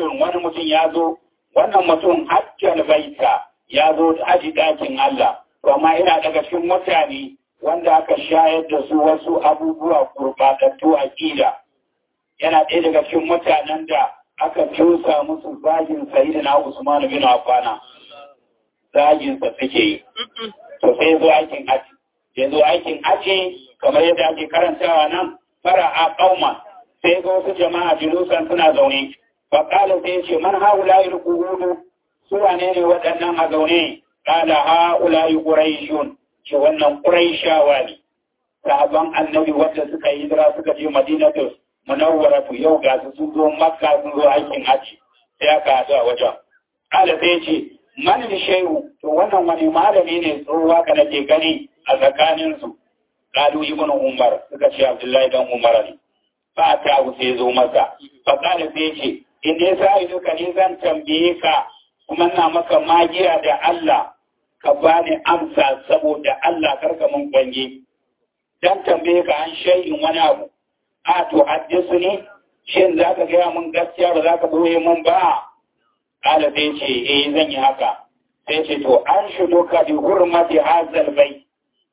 wannan mutum hajjal baita ya zo aji dakin Allah to amma ina daga cikin mutane wanda aka shayar da su wasu abubuwa gurbatattu a ƙila yana ɗaya daga cikin mutanen da aka cusa musu zagin sayyidina Usman bin Affan zagin sa suke yi to sai zo aikin haji yanzu aikin haji kamar yadda ake karantawa nan fara a qauma sai ga wasu jama'a julusan suna zaune fa qala sai ce man haula yurqudu su wane ne waɗannan a zaune qala haula quraishun ce wannan quraishawa ne sahaban annabi wanda suka yi hijira suka je madinatu munawwaratu yau ga su sun zo makka sun zo aikin haji sai aka haɗu a wajen qala sai ce man shehu to wannan wani malami ne tsohuwa ka nake gani a tsakaninsu qalu ibnu umar suka ce abdullahi dan umar ne fa ta sai zo masa fa kana sai ce in dai sai duka ne zan tambaye ka kuma na maka magiya da Allah ka bani amsa saboda Allah karka mun kwange dan tambaye ka an shay'in wani abu a to haddisu ne shin zaka ga mun gaskiya ba zaka boye mun ba kala sai ce zan yi haka sai ce to an shudo ka bi hurmati hazal bai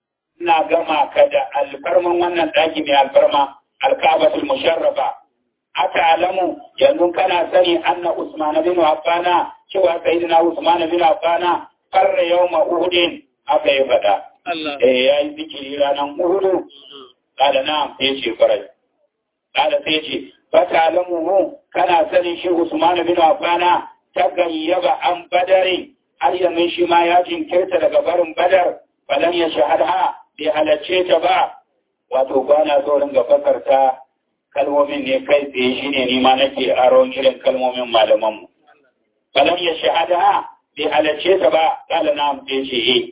ina gama ka da alfarman wannan daki mai alfarma alkabatul musharrafa ata'lamu yanzu kana sani anna Usman bin Affan cewa sayyidina Usman bin Affan farra yawma Uhud aka yi fada yayi zikiri ranan Uhud kada na sai ce farai kada sai ce fata'lamu kana sani shi Usman bin Affan ta gayyaba an badari har yanzu shi ma ya jinkirta daga barin badar falan ya shahada bai halarce ta ba wato ba na so ringa fasarta kalmomin ne kai tsaye shi ne nima nake aron irin kalmomin malamanmu falan ya shahada bai halarce ta ba kala na amce ce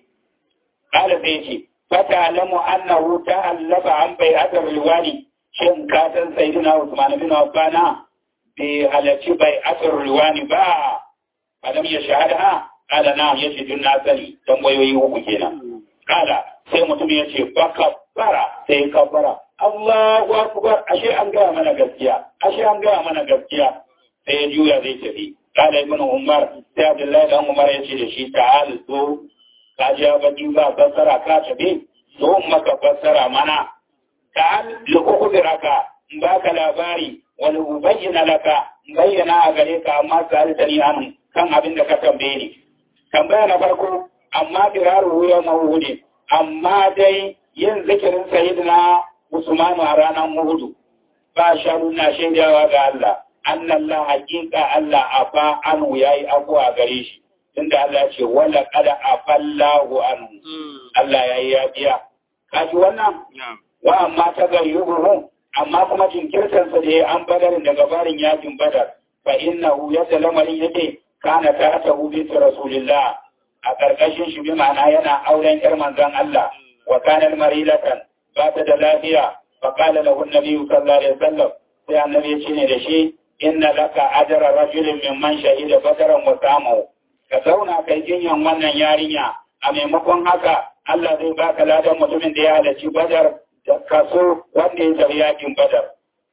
kala sai ce fata lamu annahu ta'allafa an bai'atar riwani shin ka san sayyidina Usman bin Affan bai halarci bai'atar riwani ba adam ya shahada kala na yace dun na sani tambayoyi uku kenan kala sai mutum ya ce baka bara sai ka bara Allahu akbar ashe an gaya mana gaskiya sai ya juya zai tafi kala ibn Umar sai Abdullahi dan Umar ya ce da shi ta'al zo ka ji ba fassara ka tafi zo maka fassara mana ta'al lukudiraka in baka labari wani ubayyana laka bayyana a gare ka amma sai da ni anu kan abin da ka tambaye ni tambaya na farko amma biraru ya mawudi amma dai yin zikirin sayyidina Usman a ranar Uhud ba sharu na shaidawa ga Allah annallahu haqiqa Allah afa anu yayi abuwa gare shi tunda Allah ya ce wala qad afallahu anhu Allah yayi yafiya kaji wannan wa amma ta gayyuhu amma kuma jinkirtansa da ya an badarin daga barin yakin badar fa innahu yadlamarin yake kana ta tabu bi rasulillah a karkashin shi bi ma'ana yana auren yar manzon Allah wa kana marilatan ba ta da lafiya fa qala lahu an-nabi sallallahu alaihi wasallam sai annabi ya ce ne da shi inna laka ajra rajulin mimman shahida badaran wa samu ka zauna kai jinyan wannan yarinya a maimakon haka Allah zai baka ladan mutumin da ya halarci badar da kaso wanda ya tafi yakin badar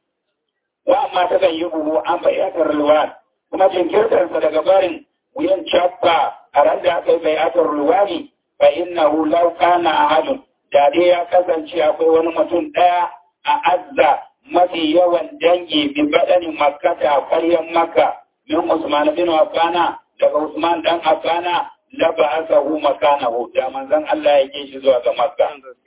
wa amma ta kan yi buhu an bayyatar ruwan kuma jinkirtarsa daga barin wuyan cabba a ran da aka yi bayyatar ruwani fa innahu law kana ahadun da dai ya kasance akwai wani mutum daya a azza mafi yawan dangi bi badanin makkata a ƙwaryen makka min Usman bin Affan daga Usman dan Affan la ba'athahu makanahu da manzon Allah ya ke shi zuwa ga Makka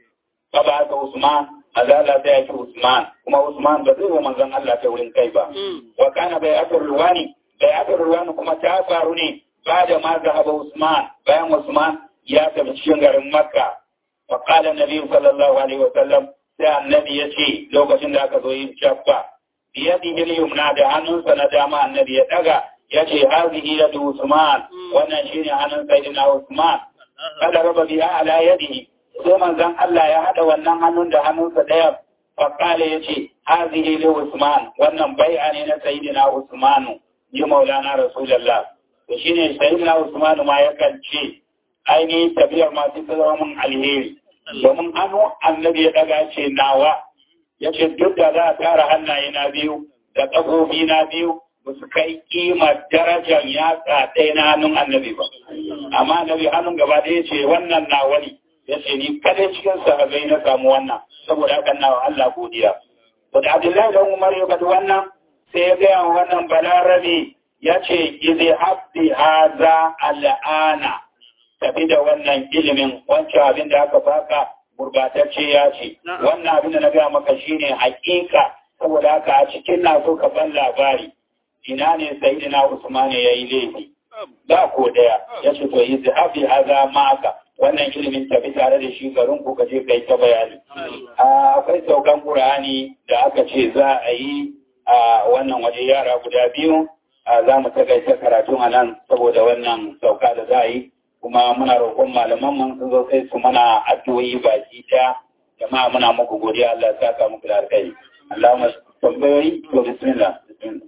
ba ka Usman azala da yake Usman kuma Usman ba zai wa manzon Allah ta wurin kai ba wa kana bai'atul ruwani kuma ta faru ne ba da ma zahaba Usman bayan Usman ya tafi cikin garin Makka wa qala nabi sallallahu alaihi wa sallam sai annabi ya ce lokacin da aka zo yin shaffa biyadihi al-yumna da hannunsa na dama annabi ya daga ya ce hazihi yadu Usman wannan shine hannun sayyidina Usman kada raba biha ala yadihi sai manzon Allah ya haɗa wannan hannun da hannunsa ɗaya faƙale ya ce hazihi li Usman, wannan bai'a ne na Sayyidina Usmanu ji Maulana Rasulullah. To shine Sayyidina Usmanu ma yakan ce ainihin tafiyar masu zama mun alheri, domin hannu annabi ya daga ce nawa, ya ce duk da za a tara hannaye na biyu da ƙafofi na biyu ba su kai ƙimar darajar yatsa ɗaya na hannun annabi ba. Amma annabi hannun gaba ɗaya ce wannan nawa ne, ya ce ni kadai cikin sahabai na samu wannan, saboda haka nawa Allah godiya. To da Abdullahi da Umar ya faɗi wannan sai ya gaya wannan balarabe ya ce izi habbi haza al'ana, tafi da wannan ilimin, wancan abin da aka baka gurbatacce ya ce, wannan abin da na gaya maka shine hakika, saboda haka a cikin na so ka ban labari ina ne Sayyidina Usman ya yi laifi ba ko daya, ya ce to yi zafi haza maka wannan ilimin tafi tare da shi garin ku kaje kai ta bayani. Akwai saukan Qur'ani da aka ce za a yi a wannan waje yara guda biyu, za mu takaita karatun a nan saboda wannan sauka da za a yi, kuma muna roƙon malaman mun sun zo sai su mana addu'o'i baki ɗaya. Jama'a muna muku godiya, Allah ya saka muku da alkhairi. Allahumma tambayoyi to bismillah.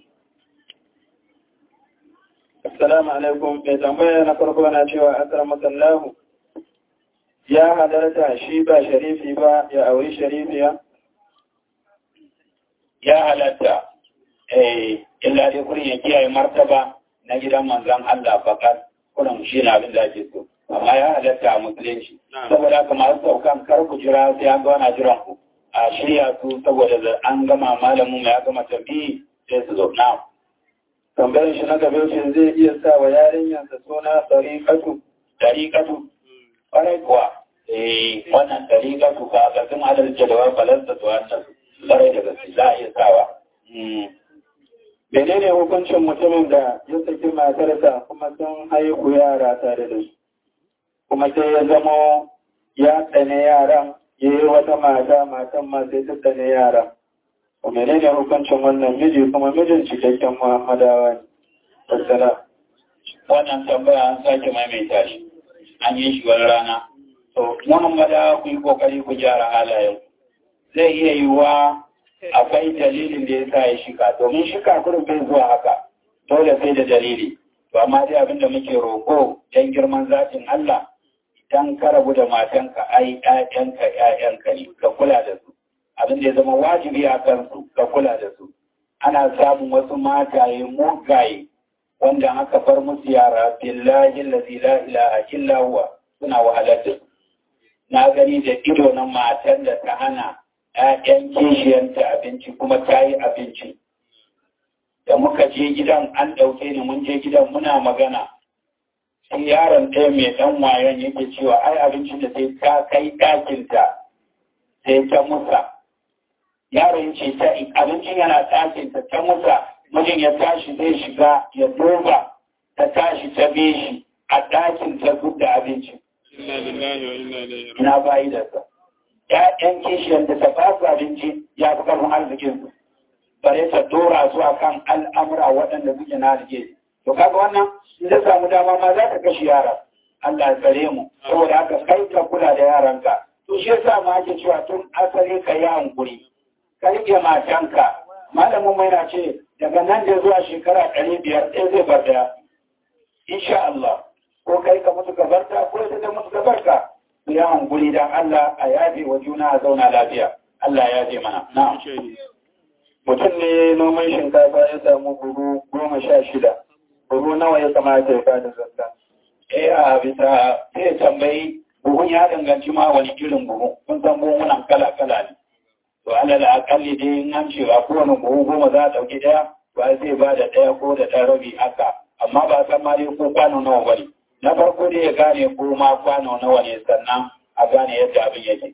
Assalamu alaikum. Mai tambaya na farko na cewa akramakallahu ya halarta shi ba sharifi ba ya auri sharifiya? Ya halatta, illa dai kurin ya kiyaye martaba na gidan manzan Allah fakat, kurin shi na abin da ake so. Amma ya halatta a musulunci. Saboda haka masu saukan kar ku jira sai an gana jiran ku. A shirya su saboda an gama malamin ya gama tafi sai su zo. Na. Tambayar shi na gaba shi zai iya sa wa yarinyarsa suna ɗariƙatu. Ɗariƙatu. Ƙwarai kuwa. Wannan ɗariƙatu ka ga sun halarci da wa falasta su wannan. Ƙwarai da gaske za a iya sawa. Menene hukuncin mutumin da ya saki matarsa kuma sun haihu yara tare da su? Kuma sai ya zamo ya tsane yaran, ya yi wata matan ma sai ta tsane yaran. Menene hukuncin wannan miji kuma mijin cikakken Muhammadawa ne? Tattala. Wannan tambaya an sake maimaita shi, an yi shi wani rana. To, Muhammadawa ku yi kokari ku gyara halayen. Zai iya yiwuwa akwai dalilin da ya sa ya shika, domin shika kurin bai zuwa haka, dole sai da dalili. To, amma dai abin da muke roƙo don girman zatin Allah, idan ka rabu da matanka, ai, ‘ya'yanka ne, ka kula da su. Abin da ya zama wajibi a kansu, ka kula da su. Ana samun wasu mataye mugaye, wanda aka bar musu yara, billahi lazi la ilaha illa huwa, suna wahalar da su. Na gani da ido na matan da ta hana ‘ya'yan kishiyanta abinci kuma ta yi abinci. Da muka je gidan an ɗauke ni mun je gidan muna magana. Sai yaron ɗaya mai ɗan wayon yake cewa ai abincin da sai ta kai ɗakinta sai ta musa. Yaron ce ta abincin yana ɗakinta ta musa, mijin ya tashi zai shiga ya duba, ta tashi ta bi shi a ɗakin ta duk da abinci. Ina bayi da sa. ‘Ya'yan kishiyar da ta ba su abinci ya fi ƙarfin arzikinsu, bare ta dora su a kan al'amura waɗanda suke na arziki. To kaga wannan, in ta samu dama ma za ta kashe yara. Allah ya tsare mu, saboda haka kai ka kula da yaranka. To shi yasa ma ake cewa tun asali ka yi hankuri, ka rike matanka. Malamin mai na ce daga nan da zuwa shekara 500 ɗaya zai bar daya. Insha Allah, ko kai ka mutu ka barta ko ita ta mutu ka barka. Ya hankuri dan Allah a yafe wa juna a zauna lafiya. Allah ya yafe mana. Na'am. Mutum ne noman shinkafa ya samu buhu 16. Buhu nawa ya kamata ya bada zakka? A bisa sai tambayi buhun ya danganci ma wani irin buhu. Kun san buhunan kala-kala ne. To alal akalli dai nan cewa kowane buhu 10 za a ɗauki ɗaya, ba zai ba da ɗaya ko da ɗan rabi haka. Amma ba san ma dai ko kwano nawa bane. Na farko dai ya gane ko ma kwano nawa ne sannan a gane yadda abin yake.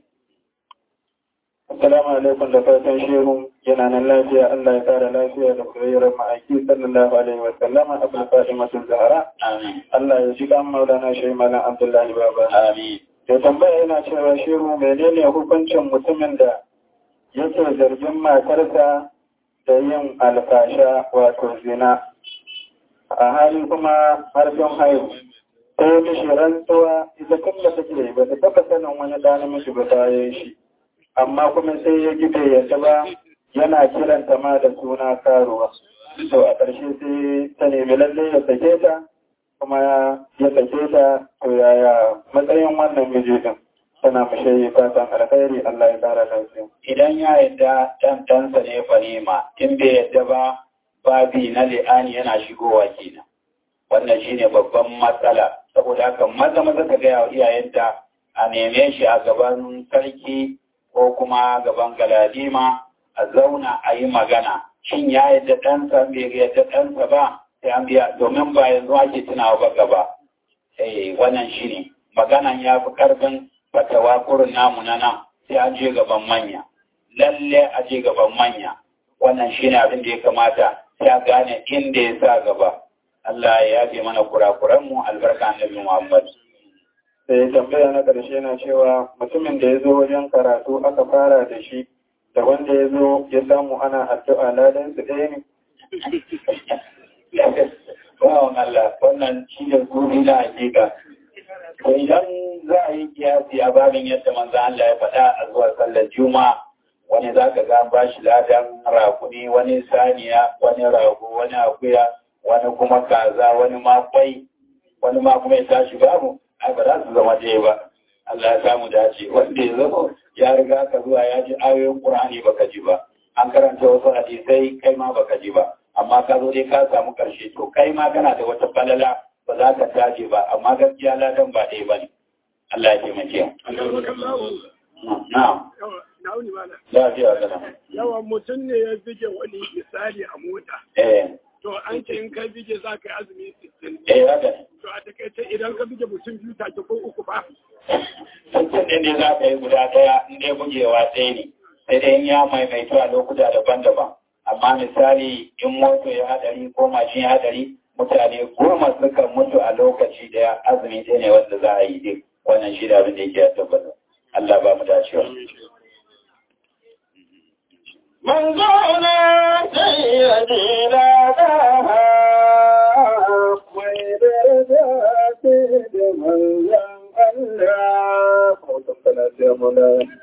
Assalamu alaikum da fatan shehu yana nan lafiya, Allah ya kara lafiya da soyayyar ma'aiki sallallahu alaihi wa sallam a Abdul Fatimatul Zahra. Amin. Allah ya ji kan Maulana Shehu Malam Abdullahi Baba. Amin. Da tambaya yana cewa shehu menene hukuncin mutumin da yake zargin matarsa da yin alfasha wato zina a hali kuma harfin haihu. Ta yi mishi rantsuwa ita kuma take ba ta taɓa sanin wani ɗa namiji ba ta yi shi. amma kuma sai ya gibe ya ba yana kiranta ma da suna karuwa. To a ƙarshe sai ta nemi lalle ya sake ta, kuma ya sake ta, to yaya matsayin wannan miji din? Tana mashayi fatan alkhairi, Allah ya ƙara lafiya. Idan ya yadda ɗansa ne Fahima, in bai yadda ba, babi na li'ani yana shigowa kenan. Wannan shine babban matsala, saboda haka maza ka gaya wa iyayenta a neme shi a gaban sarki ko kuma gaban galadima a zauna a yi magana. Shin ya yadda ɗansa bai yadda ɗansa ba, sai an biya, domin ba yanzu ake tunawa ba gaba. Wannan shine maganan ya fi ƙarfin fatawa kurin namu na nan, sai an je gaban manya. Lalle a je gaban manya. Wannan shine abin da ya kamata, sai a gane inda ya sa gaba. Allah ya yafe mana kurakuranmu, albarka annabi Muhammad. Sai tambaya na ƙarshe na cewa mutumin da ya zo wajen karatu aka fara da shi, da wanda ya zo ya samu ana addu'a ladan su ɗaya ne. Bawan Allah, wannan shi ne guri na hakika. To idan za a yi kiyasi a babin yadda manzo Allah ya faɗa a zuwa sallar Juma'a, wani za ka ga ba shi ladan rakuni, wani saniya, wani rago, wani akuya, wani kuma kaza, wani ma kwai, wani ma kuma ya tashi babu, ai ba za su zama ɗaya ba. Allah ya samu dace, wanda ya zama ya riga ka zuwa ya ji ayoyin Qur'ani baka ji ba, an karanta wasu hadisai kai ma baka ji ba, amma ka zo dai ka samu karshe, to kai ma kana da wata falala ba za ka taje ba, amma gaskiya ladan ba ɗaya ba ne. Allah ya taimake mu. Na'am. Lafiya kana. Yawan mutum ne ya bige wani misali a mota. To an ce in ka bige za ka yi azumi 60. Haka ne. To a takaice idan ka bige mutum biyu take ko uku ba. 60 ne za ka yi guda ɗaya in dai bugewa ɗaya ne. Sai dai in ya maimaito a lokuta daban-daban. Amma misali in moto ya hadari ko mashin ya hadari, mutane 10 suka mutu a lokaci daya, azumi ɗaya ne wanda za a yi dai. Wannan shi da abin da yake tabbata. Allah ba mu dacewa. منظورنا سيدي لا داها ويبرزاتي بمن الله